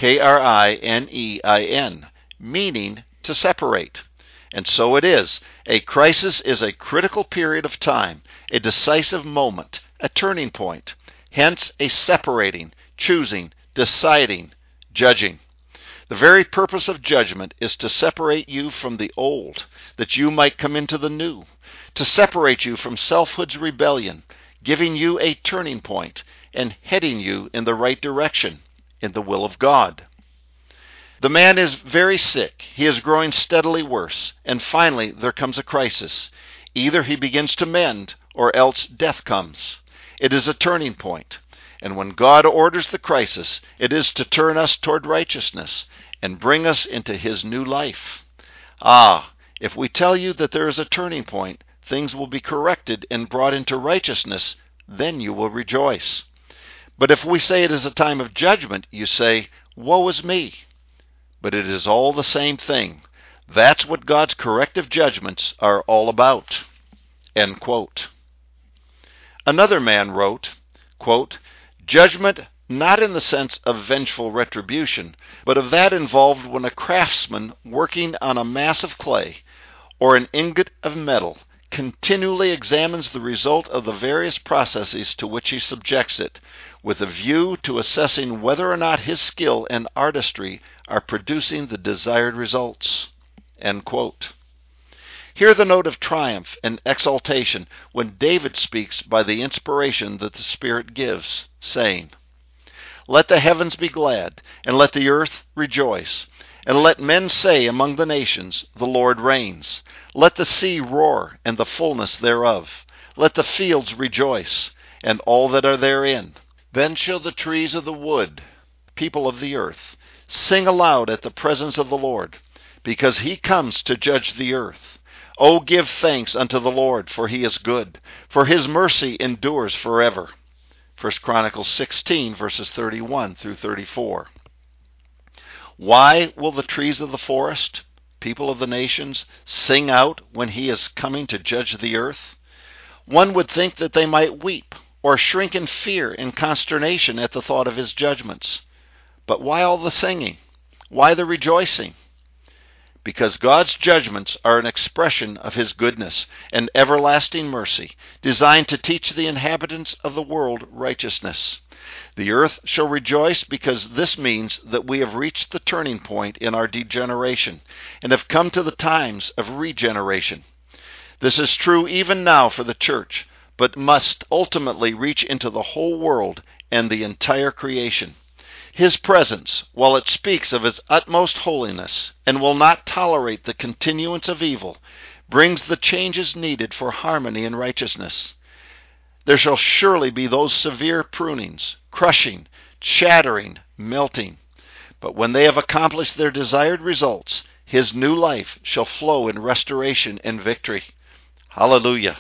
S1: K-R-I-N-E-I-N, meaning to separate. And so it is. A crisis is a critical period of time, a decisive moment, a turning point. Hence a separating, choosing, deciding, judging. The very purpose of judgment is to separate you from the old, that you might come into the new, to separate you from selfhood's rebellion, giving you a turning point and heading you in the right direction, in the will of God. The man is very sick. He is growing steadily worse, and finally there comes a crisis. Either he begins to mend, or else death comes. It is a turning point, and when God orders the crisis, it is to turn us toward righteousness and bring us into His new life. Ah, if we tell you that there is a turning point, things will be corrected and brought into righteousness, then you will rejoice. But if we say it is a time of judgment, you say, "Woe is me." But it is all the same thing. That's what God's corrective judgments are all about. End quote. Another man wrote, quote, "Judgment not in the sense of vengeful retribution, but of that involved when a craftsman working on a mass of clay or an ingot of metal continually examines the result of the various processes to which he subjects it, with a view to assessing whether or not his skill and artistry are producing the desired results." End quote. Hear the note of triumph and exaltation when David speaks by the inspiration that the Spirit gives, saying, "Let the heavens be glad, and let the earth rejoice, and let men say among the nations, the Lord reigns. Let the sea roar, and the fullness thereof. Let the fields rejoice, and all that are therein. Then shall the trees of the wood, people of the earth, sing aloud at the presence of the Lord, because He comes to judge the earth. O give thanks unto the Lord, for He is good, for His mercy endures forever." 1 Chronicles 16, verses 31 through 34. Why will the trees of the forest, people of the nations sing out when he is coming to judge the earth? One would think that they might weep or shrink in fear and consternation at the thought of his judgments. But why all the singing? Why the rejoicing? Because God's judgments are an expression of his goodness and everlasting mercy, designed to teach the inhabitants of the world righteousness. The earth shall rejoice because this means that we have reached the turning point in our degeneration and have come to the times of regeneration. This is true even now for the church, but must ultimately reach into the whole world and the entire creation. His presence, while it speaks of his utmost holiness and will not tolerate the continuance of evil, brings the changes needed for harmony and righteousness. There shall surely be those severe prunings, crushing, shattering, melting. But when they have accomplished their desired results, his new life shall flow in restoration and victory. Hallelujah.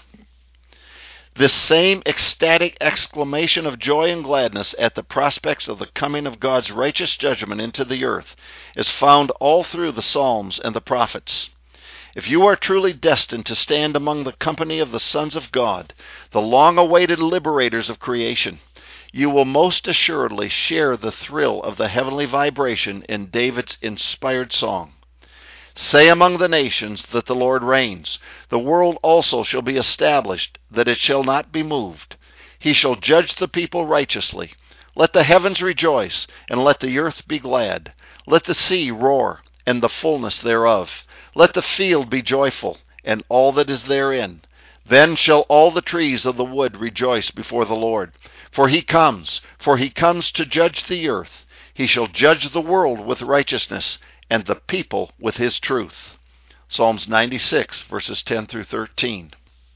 S1: This same ecstatic exclamation of joy and gladness at the prospects of the coming of God's righteous judgment into the earth is found all through the Psalms and the prophets. If you are truly destined to stand among the company of the sons of God, the long-awaited liberators of creation, you will most assuredly share the thrill of the heavenly vibration in David's inspired song. Say among the nations that the Lord reigns. The world also shall be established, that it shall not be moved. He shall judge the people righteously. Let the heavens rejoice, and let the earth be glad. Let the sea roar, and the fullness thereof. Let the field be joyful, and all that is therein. Then shall all the trees of the wood rejoice before the Lord. For he comes to judge the earth. He shall judge the world with righteousness, and the people with his truth. Psalms 96, verses 10 through 13.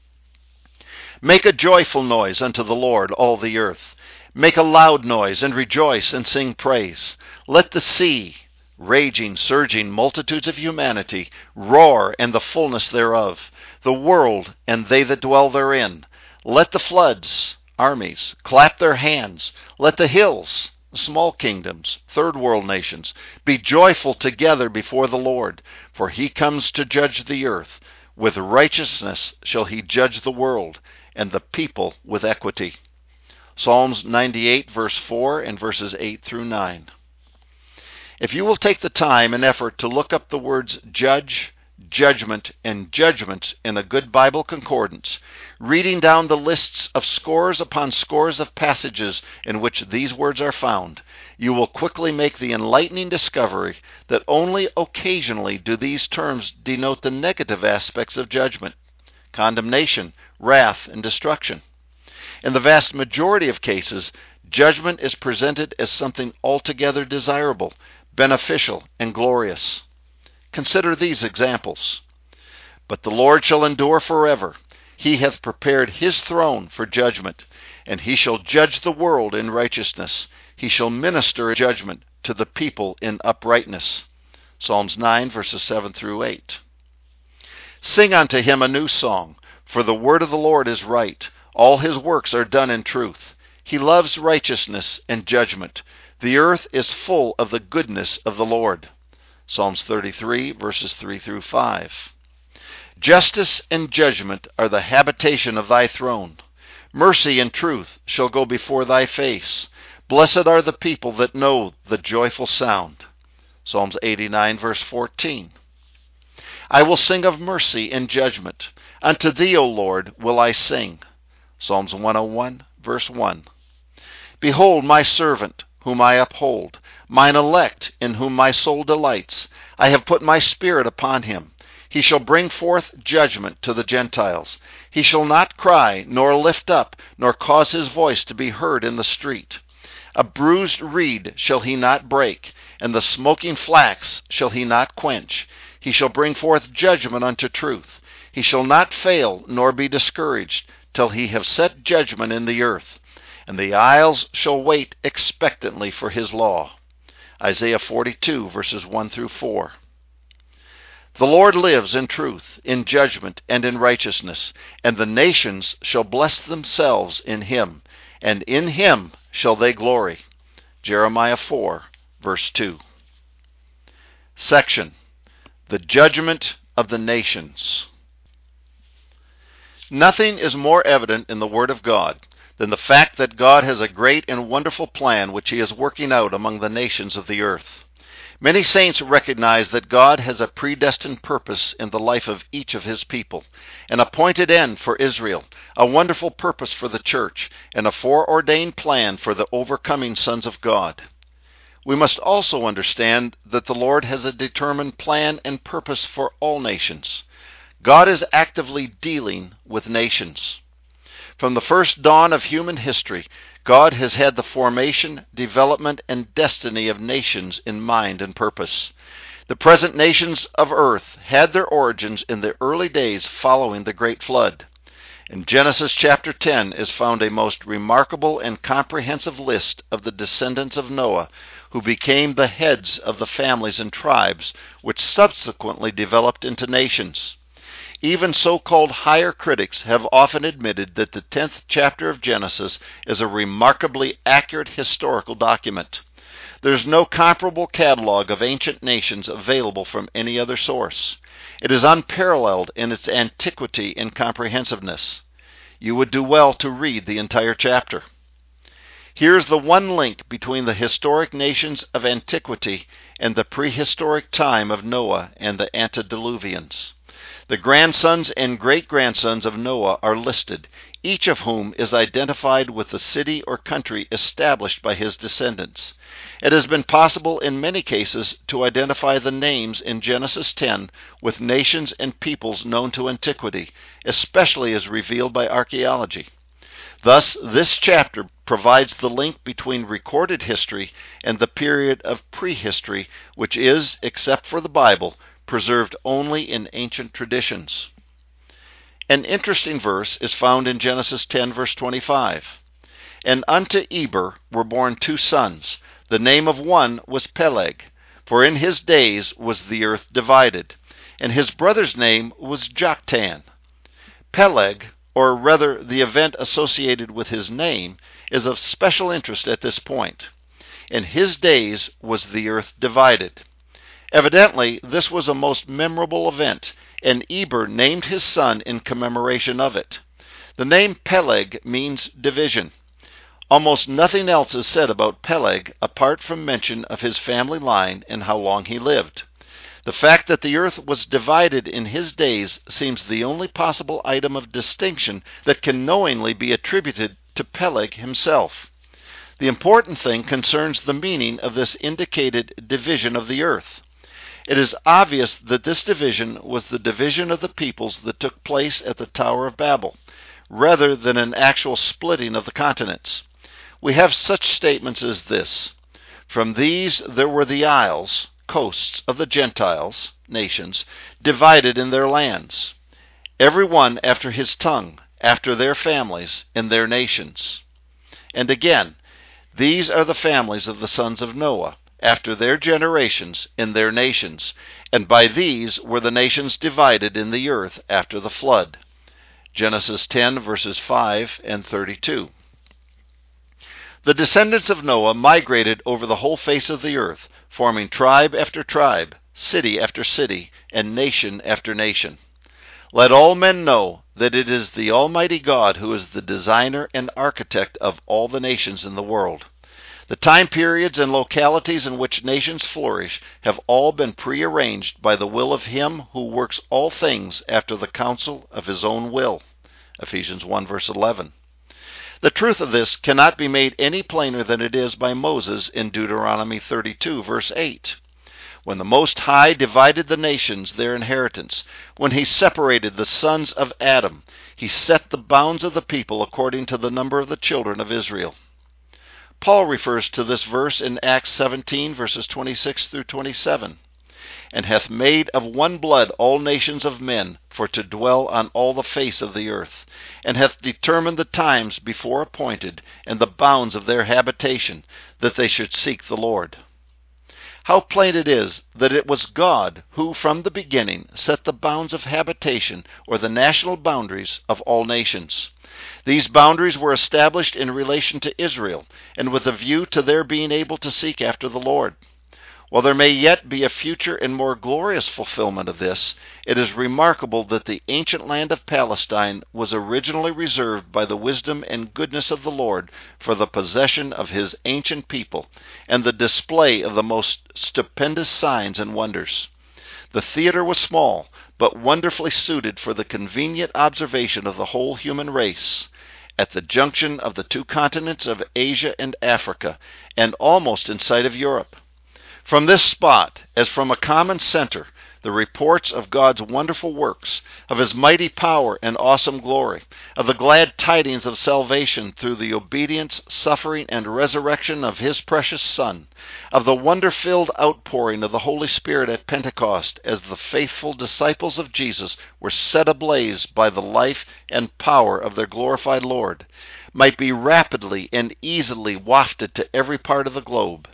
S1: Make a joyful noise unto the Lord, all the earth. Make a loud noise, and rejoice, and sing praise. Let the sea, raging, surging multitudes of humanity, roar, and the fullness thereof, the world, and they that dwell therein. Let the floods, armies, clap their hands. Let the hills, small kingdoms, third world nations, be joyful together before the Lord, for he comes to judge the earth. With righteousness shall he judge the world, and the people with equity. Psalms 98, verse 4 and verses 8 through 9. If you will take the time and effort to look up the words judge, judgment, and judgments in a good Bible concordance, reading down the lists of scores upon scores of passages in which these words are found, you will quickly make the enlightening discovery that only occasionally do these terms denote the negative aspects of judgment, condemnation, wrath, and destruction. In the vast majority of cases, judgment is presented as something altogether desirable, beneficial, and glorious. Consider these examples. But the Lord shall endure forever. He hath prepared his throne for judgment, and he shall judge the world in righteousness. He shall minister judgment to the people in uprightness. Psalms 9, verses 7 through 8. Sing unto him a new song, for the word of the Lord is right. All his works are done in truth. He loves righteousness and judgment. The earth is full of the goodness of the Lord. Psalms 33, verses 3 through 5. Justice and judgment are the habitation of thy throne. Mercy and truth shall go before thy face. Blessed are the people that know the joyful sound. Psalms 89, verse 14. I will sing of mercy and judgment. Unto thee, O Lord, will I sing. Psalms 101, verse 1. Behold my servant, whom I uphold, mine elect, in whom my soul delights. I have put my spirit upon him. He shall bring forth judgment to the Gentiles. He shall not cry, nor lift up, nor cause his voice to be heard in the street. A bruised reed shall he not break, and the smoking flax shall he not quench. He shall bring forth judgment unto truth. He shall not fail, nor be discouraged, till he have set judgment in the earth. And the isles shall wait expectantly for his law. Isaiah 42, verses 1 through 4. The Lord lives in truth, in judgment, and in righteousness, and the nations shall bless themselves in him, and in him shall they glory. Jeremiah 4, verse 2. Section: The judgment of the nations. Nothing is more evident in the Word of God than the fact that God has a great and wonderful plan which He is working out among the nations of the earth. Many saints recognize that God has a predestined purpose in the life of each of His people, an appointed end for Israel, a wonderful purpose for the church, and a foreordained plan for the overcoming sons of God. We must also understand that the Lord has a determined plan and purpose for all nations. God is actively dealing with nations. From the first dawn of human history, God has had the formation, development, and destiny of nations in mind and purpose. The present nations of earth had their origins in the early days following the Great Flood. In Genesis chapter 10 is found a most remarkable and comprehensive list of the descendants of Noah, who became the heads of the families and tribes, which subsequently developed into nations. Even so-called higher critics have often admitted that the 10th chapter of Genesis is a remarkably accurate historical document. There is no comparable catalog of ancient nations available from any other source. It is unparalleled in its antiquity and comprehensiveness. You would do well to read the entire chapter. Here's the one link between the historic nations of antiquity and the prehistoric time of Noah and the antediluvians. The grandsons and great-grandsons of Noah are listed, each of whom is identified with the city or country established by his descendants. It has been possible in many cases to identify the names in Genesis 10 with nations and peoples known to antiquity, especially as revealed by archaeology. Thus, this chapter provides the link between recorded history and the period of prehistory, which is, except for the Bible, preserved only in ancient traditions. An interesting verse is found in Genesis 10, verse 25. And unto Eber were born 2 sons. The name of one was Peleg, for in his days was the earth divided. And his brother's name was Joktan. Peleg, or rather the event associated with his name, is of special interest at this point. In his days was the earth divided. Evidently, this was a most memorable event, and Eber named his son in commemoration of it. The name Peleg means division. Almost nothing else is said about Peleg apart from mention of his family line and how long he lived. The fact that the earth was divided in his days seems the only possible item of distinction that can knowingly be attributed to Peleg himself. The important thing concerns the meaning of this indicated division of the earth. It is obvious that this division was the division of the peoples that took place at the Tower of Babel, rather than an actual splitting of the continents. We have such statements as this: From these there were the isles, coasts of the Gentiles, nations, divided in their lands, every one after his tongue, after their families, in their nations. And again, these are the families of the sons of Noah, after their generations, in their nations, and by these were the nations divided in the earth after the flood. Genesis 10, verses 5 and 32. The descendants of Noah migrated over the whole face of the earth, forming tribe after tribe, city after city, and nation after nation. Let all men know that it is the Almighty God who is the designer and architect of all the nations in the world. The time periods and localities in which nations flourish have all been prearranged by the will of Him who works all things after the counsel of His own will. Ephesians 1, verse 11. The truth of this cannot be made any plainer than it is by Moses in Deuteronomy 32, verse 8. When the Most High divided the nations their inheritance, when He separated the sons of Adam, He set the bounds of the people according to the number of the children of Israel. Paul refers to this verse in Acts 17, verses 26 through 27. And hath made of one blood all nations of men, for to dwell on all the face of the earth, and hath determined the times before appointed, and the bounds of their habitation, that they should seek the Lord. How plain it is that it was God who from the beginning set the bounds of habitation, or the national boundaries of all nations. These boundaries were established in relation to Israel, and with a view to their being able to seek after the Lord. While there may yet be a future and more glorious fulfillment of this, it is remarkable that the ancient land of Palestine was originally reserved by the wisdom and goodness of the Lord for the possession of his ancient people and the display of the most stupendous signs and wonders. The theater was small, but wonderfully suited for the convenient observation of the whole human race, at the junction of the two continents of Asia and Africa, and almost in sight of Europe. From this spot, as from a common center, the reports of God's wonderful works, of his mighty power and awesome glory, of the glad tidings of salvation through the obedience, suffering, and resurrection of his precious Son, of the wonder-filled outpouring of the Holy Spirit at Pentecost as the faithful disciples of Jesus were set ablaze by the life and power of their glorified Lord, might be rapidly and easily wafted to every part of the globe.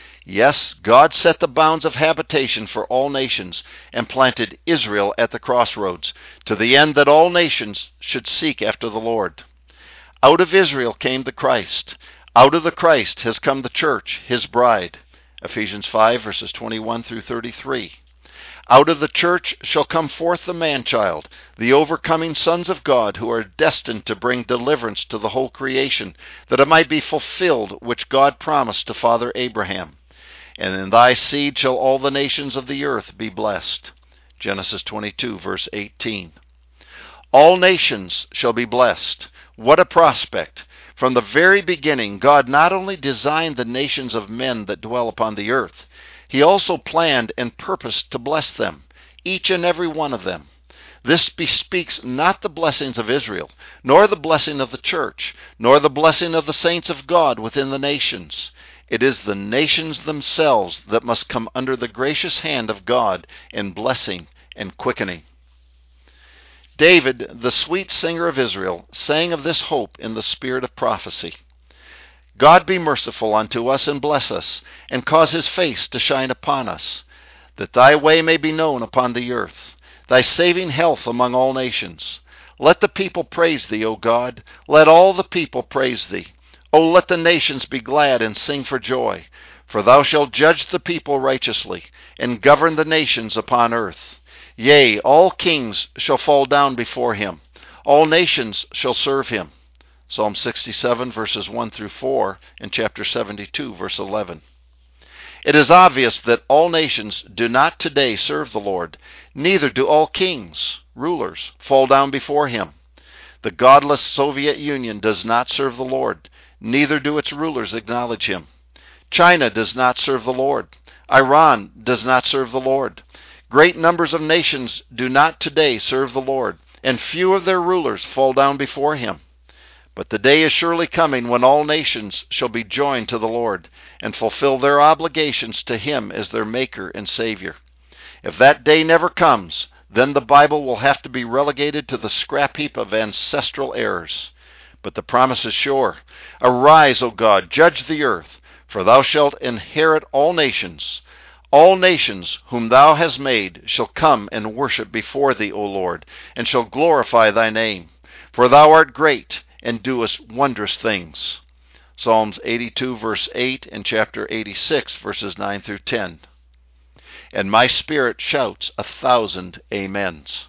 S1: Yes, God set the bounds of habitation for all nations and planted Israel at the crossroads, to the end that all nations should seek after the Lord. Out of Israel came the Christ. Out of the Christ has come the church, his bride. Ephesians 5, verses 21 through 33. Out of the church shall come forth the man-child, the overcoming sons of God, who are destined to bring deliverance to the whole creation, that it might be fulfilled which God promised to Father Abraham. And in thy seed shall all the nations of the earth be blessed. Genesis 22, verse 18. All nations shall be blessed. What a prospect! From the very beginning, God not only designed the nations of men that dwell upon the earth, he also planned and purposed to bless them, each and every one of them. This bespeaks not the blessings of Israel, nor the blessing of the church, nor the blessing of the saints of God within the nations. It is the nations themselves that must come under the gracious hand of God in blessing and quickening. David, the sweet singer of Israel, sang of this hope in the spirit of prophecy. God be merciful unto us and bless us, and cause his face to shine upon us, that thy way may be known upon the earth, thy saving health among all nations. Let the people praise thee, O God. Let all the people praise thee. O let the nations be glad and sing for joy, for thou shalt judge the people righteously, and govern the nations upon earth. Yea, all kings shall fall down before him. All nations shall serve him. Psalm 67, verses 1 through 4, and chapter 72, verse 11. It is obvious that all nations do not today serve the Lord, neither do all kings, rulers, fall down before him. The godless Soviet Union does not serve the Lord, neither do its rulers acknowledge him. China does not serve the Lord. Iran does not serve the Lord. Great numbers of nations do not today serve the Lord, and few of their rulers fall down before him. But the day is surely coming when all nations shall be joined to the Lord, and fulfill their obligations to him as their Maker and Savior. If that day never comes, then the Bible will have to be relegated to the scrap heap of ancestral errors. But the promise is sure. Arise, O God, judge the earth, for thou shalt inherit all nations. All nations whom thou hast made shall come and worship before thee, O Lord, and shall glorify thy name. For thou art great, and doest wondrous things. Psalms 82, verse 8, and chapter 86, verses 9 through 10. And my spirit shouts 1,000 amens.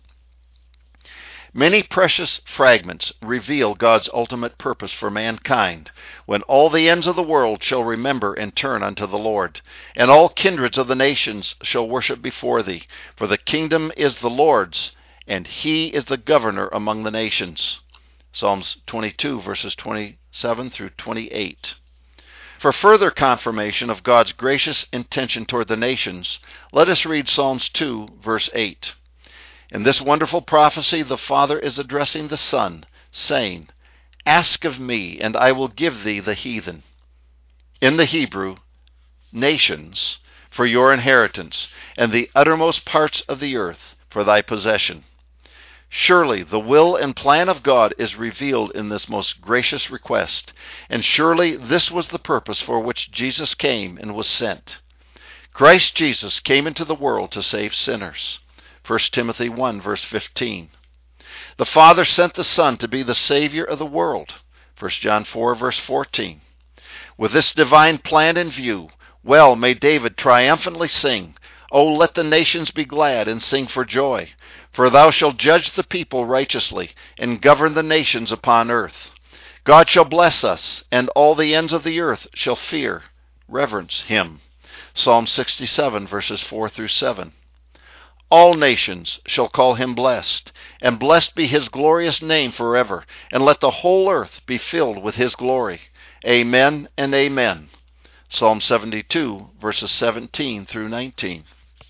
S1: Many precious fragments reveal God's ultimate purpose for mankind, when all the ends of the world shall remember and turn unto the Lord, and all kindreds of the nations shall worship before thee. For the kingdom is the Lord's, and he is the governor among the nations. Psalms 22, verses 27 through 28. For further confirmation of God's gracious intention toward the nations, let us read Psalms 2, verse 8. In this wonderful prophecy, the Father is addressing the Son, saying, Ask of me, and I will give thee the heathen. In the Hebrew, nations, for your inheritance, and the uttermost parts of the earth for thy possession. Surely the will and plan of God is revealed in this most gracious request, and surely this was the purpose for which Jesus came and was sent. Christ Jesus came into the world to save sinners. 1 Timothy 1, verse 15. The Father sent the Son to be the Savior of the world. 1 John 4, verse 14. With this divine plan in view, Well may David triumphantly sing, O let the nations be glad and sing for joy. For thou shalt judge the people righteously, and govern the nations upon earth. God shall bless us, and all the ends of the earth shall fear, reverence him. Psalm 67, verses 4 through 7. All nations shall call him blessed, and blessed be his glorious name forever, and let the whole earth be filled with his glory. Amen and amen. Psalm 72, verses 17 through 19.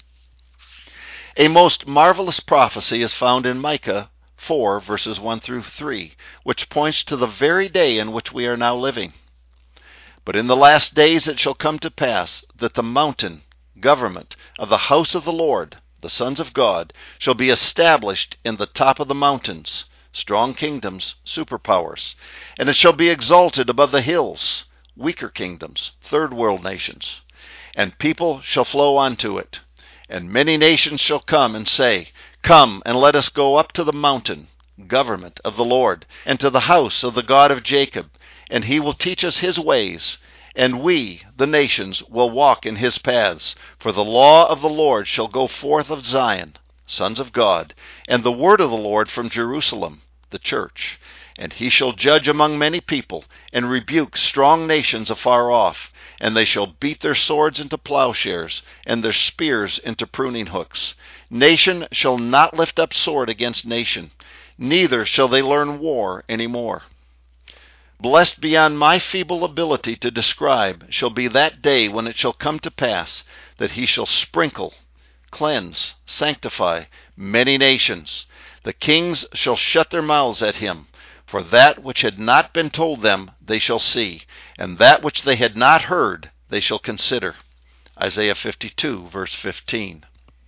S1: A most marvelous prophecy is found in Micah 4, verses 1 through 3, which points to the very day in which we are now living. But in the last days it shall come to pass that the mountain government of the house of the Lord, the sons of God, shall be established in the top of the mountains, strong kingdoms, superpowers, and it shall be exalted above the hills, weaker kingdoms, third world nations, and people shall flow unto it. And many nations shall come and say, Come, and let us go up to the mountain, government of the Lord, and to the house of the God of Jacob, and he will teach us his ways, and we, the nations, will walk in his paths. For the law of the Lord shall go forth of Zion, sons of God, and the word of the Lord from Jerusalem, the church. And he shall judge among many people, and rebuke strong nations afar off. And they shall beat their swords into plowshares, and their spears into pruning hooks. Nation shall not lift up sword against nation, neither shall they learn war any more. Blessed beyond my feeble ability to describe shall be that day when it shall come to pass that he shall sprinkle, cleanse, sanctify many nations. The kings shall shut their mouths at him. For that which had not been told them they shall see, and that which they had not heard they shall consider. Isaiah 52, verse 15.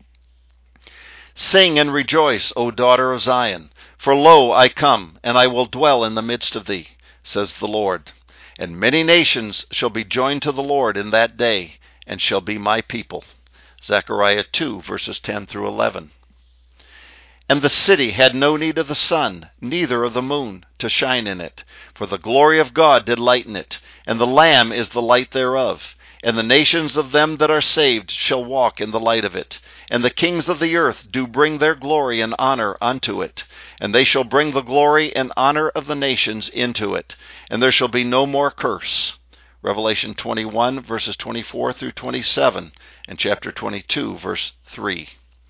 S1: Sing and rejoice, O daughter of Zion, for lo, I come, and I will dwell in the midst of thee, says the Lord. And many nations shall be joined to the Lord in that day, and shall be my people. Zechariah 2, verses 10 through 11. And the city had no need of the sun, neither of the moon, to shine in it. For the glory of God did lighten it, and the Lamb is the light thereof. And the nations of them that are saved shall walk in the light of it. And the kings of the earth do bring their glory and honor unto it. And they shall bring the glory and honor of the nations into it. And there shall be no more curse. Revelation 21, verses 24 through 27, and chapter 22, verse 3.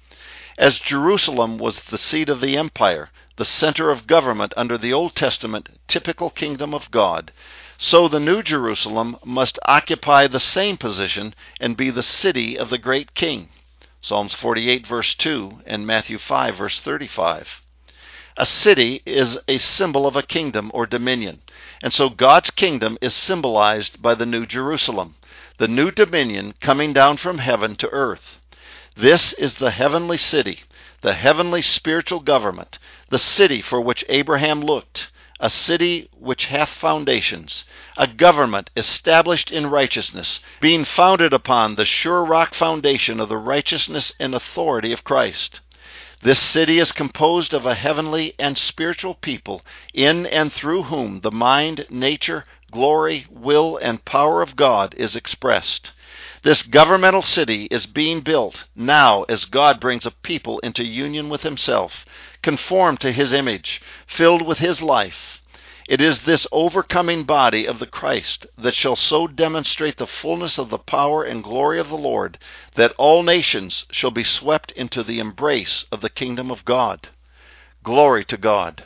S1: As Jerusalem was the seat of the empire, the center of government under the Old Testament typical kingdom of God, so the New Jerusalem must occupy the same position and be the city of the great King. Psalms 48, verse 2, and Matthew 5, verse 35. A city is a symbol of a kingdom or dominion, and so God's kingdom is symbolized by the New Jerusalem, the new dominion coming down from heaven to earth. This is the heavenly city, the heavenly spiritual government, the city for which Abraham looked, a city which hath foundations, a government established in righteousness, being founded upon the sure rock foundation of the righteousness and authority of Christ. This city is composed of a heavenly and spiritual people, in and through whom the mind, nature, glory, will, and power of God is expressed. This governmental city is being built now as God brings a people into union with himself, conformed to his image, filled with his life. It is this overcoming body of the Christ that shall so demonstrate the fullness of the power and glory of the Lord that all nations shall be swept into the embrace of the kingdom of God. Glory to God.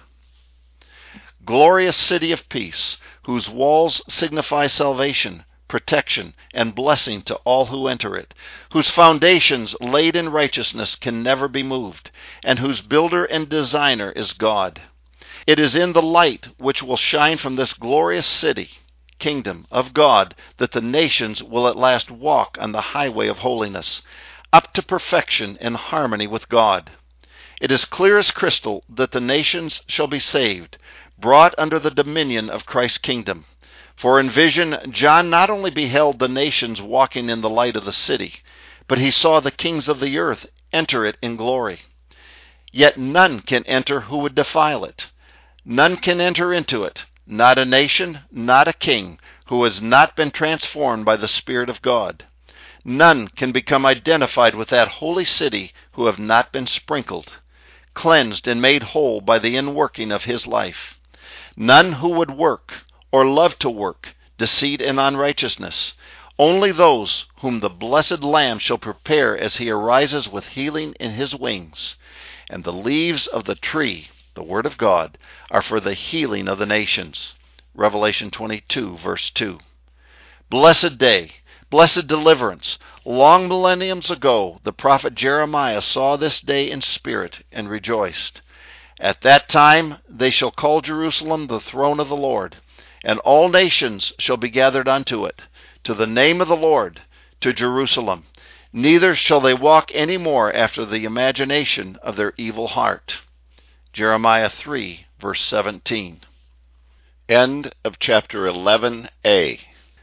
S1: Glorious city of peace, whose walls signify salvation, protection, and blessing to all who enter it, whose foundations laid in righteousness can never be moved, and whose builder and designer is God. It is in the light which will shine from this glorious city, kingdom of God, that the nations will at last walk on the highway of holiness, up to perfection in harmony with God. It is clear as crystal that the nations shall be saved, brought under the dominion of Christ's kingdom. For in vision, John not only beheld the nations walking in the light of the city, but he saw the kings of the earth enter it in glory. Yet none can enter who would defile it. None can enter into it, not a nation, not a king, who has not been transformed by the Spirit of God. None can become identified with that holy city who have not been sprinkled, cleansed, and made whole by the inworking of his life. None who would work, or love to work, deceit and unrighteousness. Only those whom the blessed Lamb shall prepare as he arises with healing in his wings. And the leaves of the tree, the word of God, are for the healing of the nations. Revelation 22, verse 2. Blessed day, blessed deliverance. Long millenniums ago, the prophet Jeremiah saw this day in spirit and rejoiced. At that time they shall call Jerusalem the throne of the Lord, and all nations shall be gathered unto it, to the name of the Lord, to Jerusalem. Neither shall they walk any more after the imagination of their evil heart. Jeremiah 3, verse 17. End of chapter 11a.